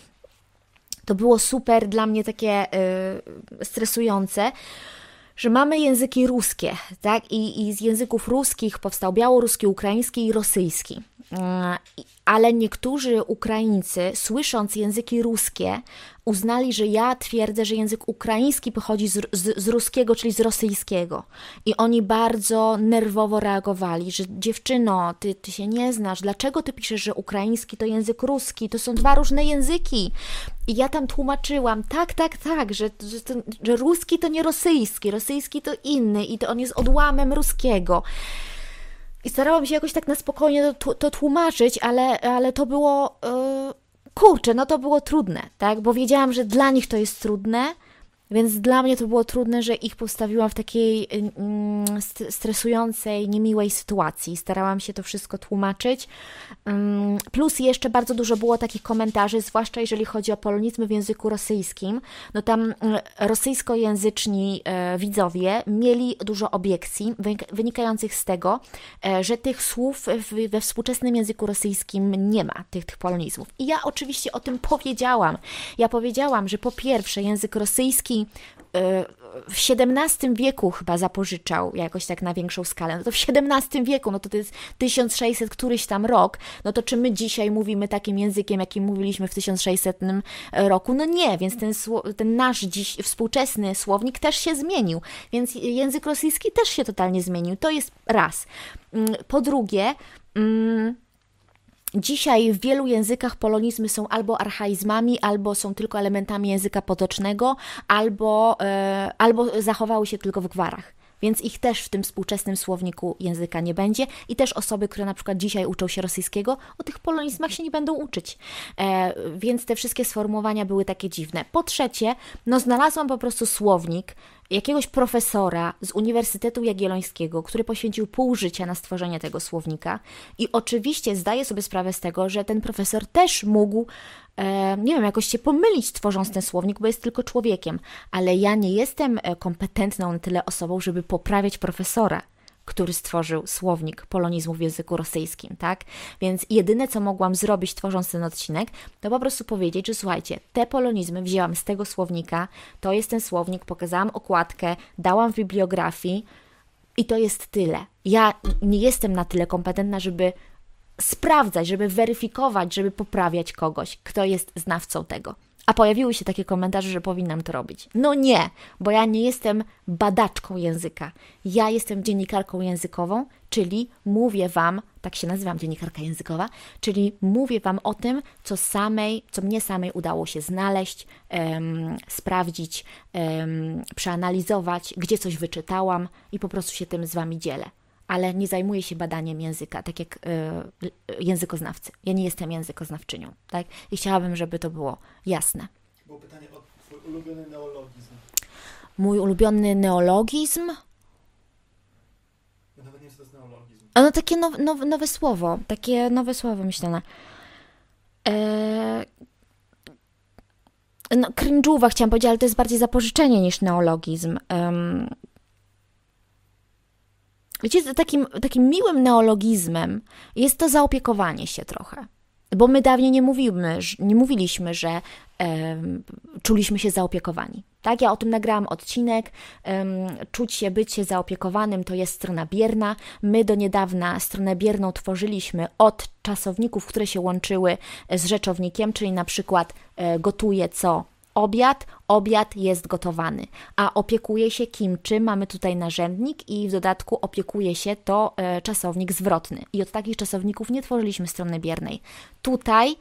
to było super dla mnie takie stresujące, że mamy języki ruskie, tak? I, i z języków ruskich powstał białoruski, ukraiński i rosyjski. Ale niektórzy Ukraińcy, słysząc języki ruskie, uznali, że ja twierdzę, że język ukraiński pochodzi z, z, z ruskiego, czyli z rosyjskiego. I oni bardzo nerwowo reagowali, że dziewczyno, ty, ty się nie znasz, dlaczego ty piszesz, że ukraiński to język ruski, to są dwa różne języki. I ja tam tłumaczyłam, tak, tak, tak, że, że, to, że ruski to nie rosyjski, rosyjski to inny i to on jest odłamem ruskiego. I starałam się jakoś tak na spokojnie to, to tłumaczyć, ale, ale to było, yy, kurczę, no to było trudne, tak? Bo wiedziałam, że dla nich to jest trudne, więc dla mnie to było trudne, że ich postawiłam w takiej yy, stresującej, niemiłej sytuacji. Starałam się to wszystko tłumaczyć. Yy, plus jeszcze bardzo dużo było takich komentarzy, zwłaszcza jeżeli chodzi o polonizmy w języku rosyjskim. No tam yy, rosyjskojęzyczni yy, widzowie mieli dużo obiekcji wynikających z tego, yy, że tych słów w, we współczesnym języku rosyjskim nie ma, tych, tych polonizmów. I ja oczywiście o tym powiedziałam. Ja powiedziałam, że po pierwsze język rosyjski w siedemnastym wieku chyba zapożyczał jakoś tak na większą skalę. No to w siedemnastym wieku, no to to jest tysiąc sześćset któryś tam rok, no to czy my dzisiaj mówimy takim językiem, jakim mówiliśmy w tysiąc sześćsetnym roku? No nie, więc ten, ten nasz dziś współczesny słownik też się zmienił, więc język rosyjski też się totalnie zmienił. To jest raz. Po drugie, Dzisiaj w wielu językach polonizmy są albo archaizmami, albo są tylko elementami języka potocznego, albo, e, albo zachowały się tylko w gwarach. Więc ich też w tym współczesnym słowniku języka nie będzie i też osoby, które na przykład dzisiaj uczą się rosyjskiego, o tych polonizmach się nie będą uczyć. E, więc te wszystkie sformułowania były takie dziwne. Po trzecie, no znalazłam po prostu słownik jakiegoś profesora z Uniwersytetu Jagiellońskiego, który poświęcił pół życia na stworzenie tego słownika i oczywiście zdaję sobie sprawę z tego, że ten profesor też mógł e, nie wiem, jakoś się pomylić tworząc ten słownik, bo jest tylko człowiekiem, ale ja nie jestem kompetentną na tyle osobą, żeby poprawiać profesora, który stworzył słownik polonizmów w języku rosyjskim, tak? Więc jedyne, co mogłam zrobić, tworząc ten odcinek, to po prostu powiedzieć, że słuchajcie, te polonizmy wzięłam z tego słownika, to jest ten słownik, pokazałam okładkę, dałam w bibliografii i to jest tyle. Ja nie jestem na tyle kompetentna, żeby sprawdzać, żeby weryfikować, żeby poprawiać kogoś, kto jest znawcą tego. A pojawiły się takie komentarze, że powinnam to robić. No nie, bo ja nie jestem badaczką języka. Ja jestem dziennikarką językową, czyli mówię Wam, tak się nazywam, dziennikarka językowa, czyli mówię Wam o tym, co samej, co mnie samej udało się znaleźć, em, sprawdzić, em, przeanalizować, gdzie coś wyczytałam i po prostu się tym z Wami dzielę. Ale nie zajmuję się badaniem języka, tak jak y, językoznawcy. Ja nie jestem językoznawczynią, tak? I chciałabym, żeby to było jasne. Było pytanie o Twój ulubiony neologizm. Mój ulubiony neologizm? Ja nawet nie wiem, co to jest neologizm. No takie now, now, nowe słowo, takie nowe słowo myślane. Eee, no, cringe'uwa chciałam powiedzieć, ale to jest bardziej zapożyczenie niż neologizm. Um, Wiecie, takim, takim miłym neologizmem jest to zaopiekowanie się trochę. Bo my dawniej nie mówimy, nie mówiliśmy, że um, czuliśmy się zaopiekowani. Tak, ja o tym nagrałam odcinek. Um, czuć się, być się zaopiekowanym to jest strona bierna. My do niedawna stronę bierną tworzyliśmy od czasowników, które się łączyły z rzeczownikiem, czyli na przykład e, gotuje co? Obiad, obiad jest gotowany, a opiekuje się kim, czym, mamy tutaj narzędnik i w dodatku opiekuje się to e, czasownik zwrotny. I od takich czasowników nie tworzyliśmy strony biernej. Tutaj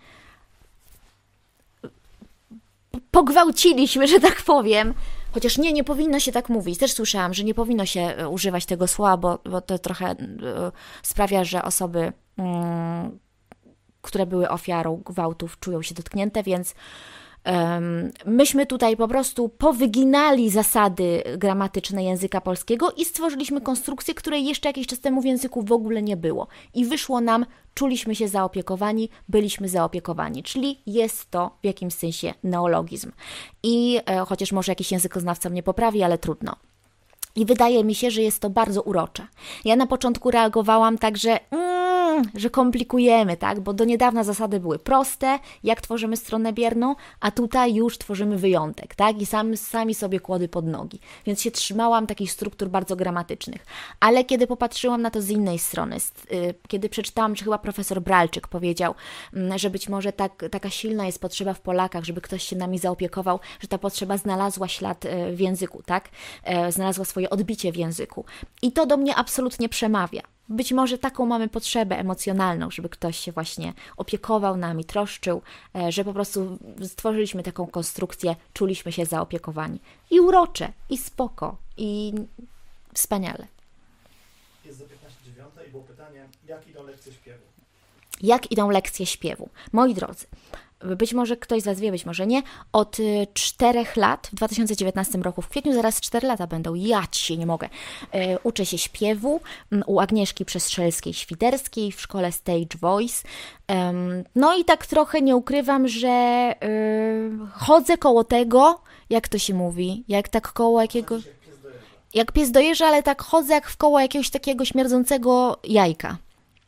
pogwałciliśmy, że tak powiem, chociaż nie, nie powinno się tak mówić. Też słyszałam, że nie powinno się używać tego słowa, bo, bo to trochę e, sprawia, że osoby, mm, które były ofiarą gwałtów, czują się dotknięte, więc Um, myśmy tutaj po prostu powyginali zasady gramatyczne języka polskiego i stworzyliśmy konstrukcję, której jeszcze jakiś czas temu w języku w ogóle nie było. I wyszło nam, czuliśmy się zaopiekowani, byliśmy zaopiekowani, czyli jest to w jakimś sensie neologizm. I e, chociaż może jakiś językoznawca mnie poprawi, ale trudno. I wydaje mi się, że jest to bardzo urocze. Ja na początku reagowałam tak, że, mm, że komplikujemy, tak? Bo do niedawna zasady były proste, jak tworzymy stronę bierną, a tutaj już tworzymy wyjątek, tak? I sami, sami sobie kłody pod nogi. Więc się trzymałam takich struktur bardzo gramatycznych. Ale kiedy popatrzyłam na to z innej strony, z, y, kiedy przeczytałam, że chyba profesor Bralczyk powiedział, y, że być może tak, taka silna jest potrzeba w Polakach, żeby ktoś się nami zaopiekował, że ta potrzeba znalazła ślad y, w języku, tak? Y, znalazła swoje odbicie w języku. I to do mnie absolutnie przemawia. Być może taką mamy potrzebę emocjonalną, żeby ktoś się właśnie opiekował nami, troszczył, że po prostu stworzyliśmy taką konstrukcję, czuliśmy się zaopiekowani. I urocze, i spoko, i wspaniale. Jest za piętnaście dziewiąta i było pytanie, jak idą lekcje śpiewu? Jak idą lekcje śpiewu? Moi drodzy, być może ktoś z Was wie, być może nie, od czterech lat, w dwa tysiące dziewiętnastym roku, w kwietniu zaraz cztery lata będą, ja Ci nie mogę, e, uczę się śpiewu u Agnieszki Przestrzelskiej-Świderskiej w szkole Stage Voice. E, no i tak trochę nie ukrywam, że e, chodzę koło tego, jak to się mówi, jak tak koło jakiego... Jak pies dojeżdża, ale tak chodzę jak w koło jakiegoś takiego śmierdzącego jajka.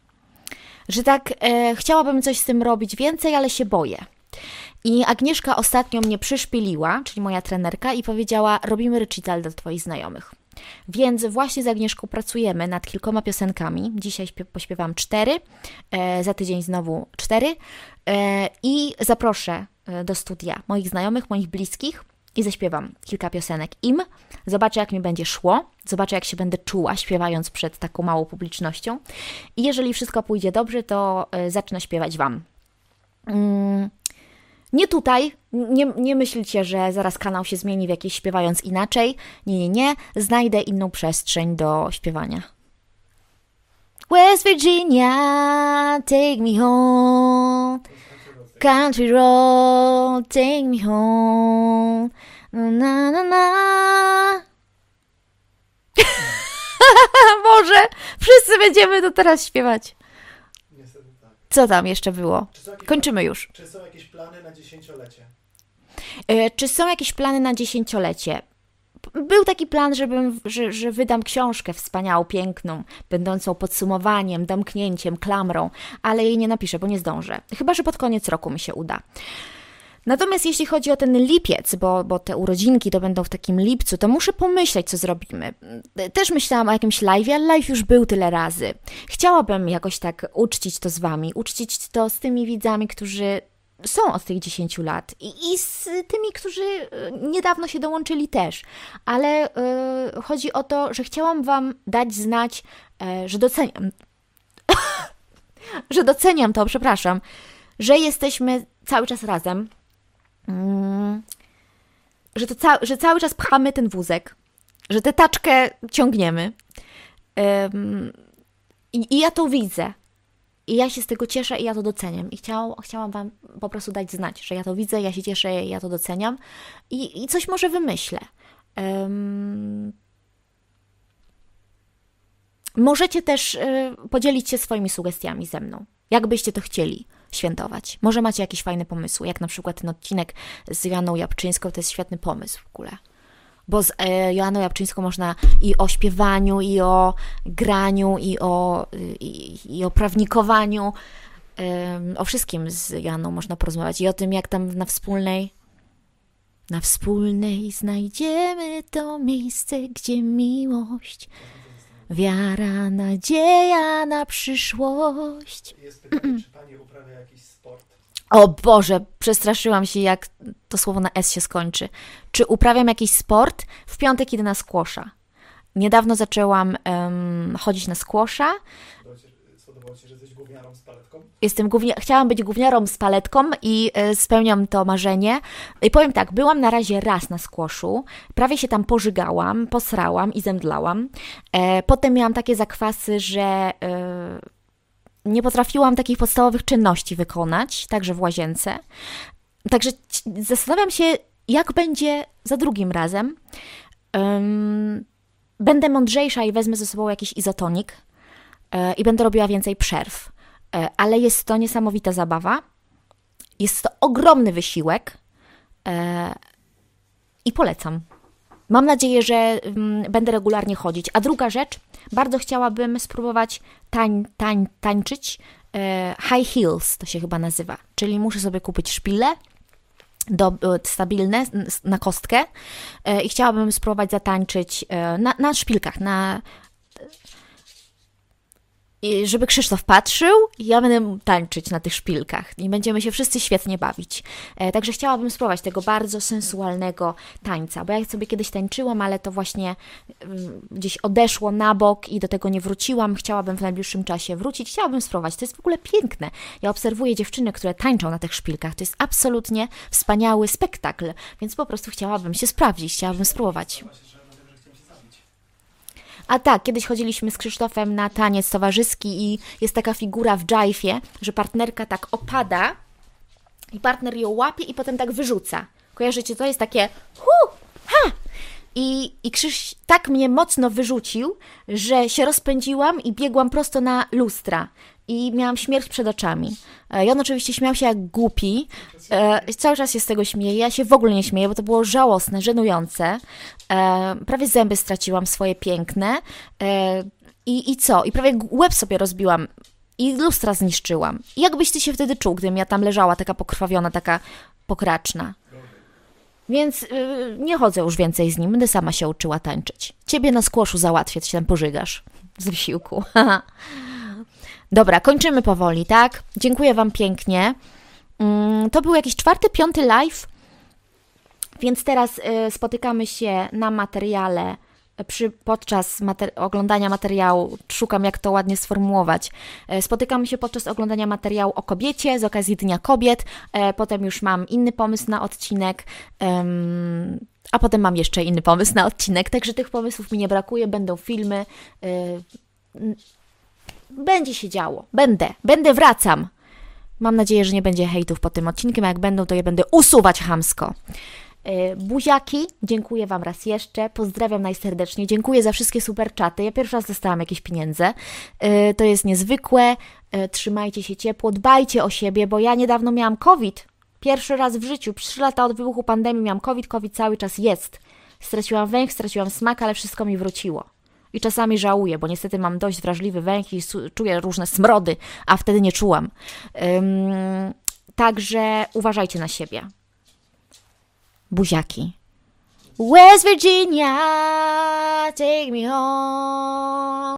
Że tak e, chciałabym coś z tym robić więcej, ale się boję. I Agnieszka ostatnio mnie przyszpiliła, czyli moja trenerka, i powiedziała, robimy recital dla Twoich znajomych. Więc właśnie z Agnieszką pracujemy nad kilkoma piosenkami. Dzisiaj śpiew, pośpiewam cztery, e, za tydzień znowu cztery e, i zaproszę do studia moich znajomych, moich bliskich i zaśpiewam kilka piosenek im. Zobaczę, jak mi będzie szło. Zobaczę, jak się będę czuła, śpiewając przed taką małą publicznością. I jeżeli wszystko pójdzie dobrze, to y, zacznę śpiewać Wam. Mm, nie tutaj. Nie, nie myślcie, że zaraz kanał się zmieni w jakiś śpiewając inaczej. Nie, nie, nie. Znajdę inną przestrzeń do śpiewania. West Virginia, take me home. Country road, take me home. Na, na, na. Boże, wszyscy będziemy to teraz śpiewać. Niestety tak. Co tam jeszcze było? Czy są jakieś, Kończymy już. Czy są jakieś plany na dziesięciolecie? E, czy są jakieś plany na dziesięciolecie? Był taki plan, żebym, że, że wydam książkę wspaniałą, piękną, będącą podsumowaniem, domknięciem, klamrą, ale jej nie napiszę, bo nie zdążę. Chyba że pod koniec roku mi się uda. Natomiast jeśli chodzi o ten lipiec, bo, bo te urodzinki to będą w takim lipcu, to muszę pomyśleć, co zrobimy. Też myślałam o jakimś live'ie, ale live już był tyle razy. Chciałabym jakoś tak uczcić to z Wami, uczcić to z tymi widzami, którzy są od tych dziesięciu lat i, i z tymi, którzy niedawno się dołączyli też. Ale y, chodzi o to, że chciałam Wam dać znać, y, że doceniam, że doceniam to, przepraszam, że jesteśmy cały czas razem, mm, że, to ca- że cały czas pchamy ten wózek, że tę taczkę ciągniemy. Ym, i, I ja to widzę. I ja się z tego cieszę i ja to doceniam. I chciał, chciałam Wam po prostu dać znać, że ja to widzę, ja się cieszę, ja to doceniam. I, i coś może wymyślę. Um, możecie też y, podzielić się swoimi sugestiami ze mną. Jak byście to chcieli świętować. Może macie jakieś fajne pomysły, jak na przykład ten odcinek z Joanną Jabłczyńską, to jest świetny pomysł w ogóle. Bo z e, Joanną Jabłczyńską można i o śpiewaniu, i o graniu, i o, i, i o prawnikowaniu, e, o wszystkim z Joanną można porozmawiać. I o tym, jak tam na wspólnej, na wspólnej znajdziemy to miejsce, gdzie miłość, wiara, nadzieja na przyszłość. Jest pytanie, czy Pani uprawia jakiś sport? O Boże, przestraszyłam się, jak to słowo na S się skończy. Czy uprawiam jakiś sport? W piątek idę na squasha. Niedawno zaczęłam um, chodzić na squasha. Spodobało Ci się, że jesteś gówniarą z paletką? Jestem gównia- Chciałam być gówniarą z paletką i y, spełniam to marzenie. I powiem tak, byłam na razie raz na squashu, prawie się tam pożygałam, posrałam i zemdlałam. E, potem miałam takie zakwasy, że... Y, nie potrafiłam takich podstawowych czynności wykonać, także w łazience. Także zastanawiam się, jak będzie za drugim razem. Um, będę mądrzejsza i wezmę ze sobą jakiś izotonik e, i będę robiła więcej przerw. E, ale jest to niesamowita zabawa. Jest to ogromny wysiłek e, i polecam. Mam nadzieję, że um, będę regularnie chodzić. A druga rzecz, bardzo chciałabym spróbować tań, tań, tańczyć. E, high heels to się chyba nazywa. Czyli muszę sobie kupić szpile do, e, stabilne na kostkę e, i chciałabym spróbować zatańczyć e, na, na szpilkach, na... I żeby Krzysztof patrzył, ja będę tańczyć na tych szpilkach i będziemy się wszyscy świetnie bawić. E, także chciałabym spróbować tego bardzo sensualnego tańca, bo ja sobie kiedyś tańczyłam, ale to właśnie um, gdzieś odeszło na bok i do tego nie wróciłam. Chciałabym w najbliższym czasie wrócić, chciałabym spróbować. To jest w ogóle piękne. Ja obserwuję dziewczyny, które tańczą na tych szpilkach. To jest absolutnie wspaniały spektakl, więc po prostu chciałabym się sprawdzić, chciałabym spróbować. A tak, kiedyś chodziliśmy z Krzysztofem na taniec towarzyski i jest taka figura w dżajfie, że partnerka tak opada i partner ją łapie i potem tak wyrzuca. Kojarzycie? To jest takie hu, ha! I, I Krzyś tak mnie mocno wyrzucił, że się rozpędziłam i biegłam prosto na lustra. I miałam śmierć przed oczami. I on oczywiście śmiał się jak głupi. E, cały czas się z tego śmieje. Ja się w ogóle nie śmieję, bo to było żałosne, żenujące. E, prawie zęby straciłam swoje piękne. E, i, I co? I prawie łeb sobie rozbiłam. I lustra zniszczyłam. I jak byś ty się wtedy czuł, gdybym ja tam leżała taka pokrwawiona, taka pokraczna? Więc yy, nie chodzę już więcej z nim. Będę sama się uczyła tańczyć. Ciebie na skłoszu załatwię, ty się tam pożygasz. Z wysiłku. Dobra, kończymy powoli, tak? Dziękuję Wam pięknie. Mm, to był jakiś czwarty, piąty live. Więc teraz y, spotykamy się na materiale, przy, podczas mater- oglądania materiału, szukam jak to ładnie sformułować, y, spotykamy się podczas oglądania materiału o kobiecie z okazji Dnia Kobiet, y, potem już mam inny pomysł na odcinek, ym, a potem mam jeszcze inny pomysł na odcinek, także tych pomysłów mi nie brakuje, będą filmy, y, będzie się działo, będę, będę, wracam. Mam nadzieję, że nie będzie hejtów po tym odcinkiem, a jak będą, to je będę usuwać chamsko. Buziaki, dziękuję Wam raz jeszcze, pozdrawiam najserdeczniej, dziękuję za wszystkie super czaty, ja pierwszy raz dostałam jakieś pieniądze, to jest niezwykłe, trzymajcie się ciepło, dbajcie o siebie, bo ja niedawno miałam COVID, pierwszy raz w życiu, trzy lata od wybuchu pandemii miałam COVID, COVID cały czas jest, straciłam węch, straciłam smak, ale wszystko mi wróciło. I czasami żałuję, bo niestety mam dość wrażliwy węch i czuję różne smrody, a wtedy nie czułam. Um, także uważajcie na siebie. Buziaki. West Virginia, take me home.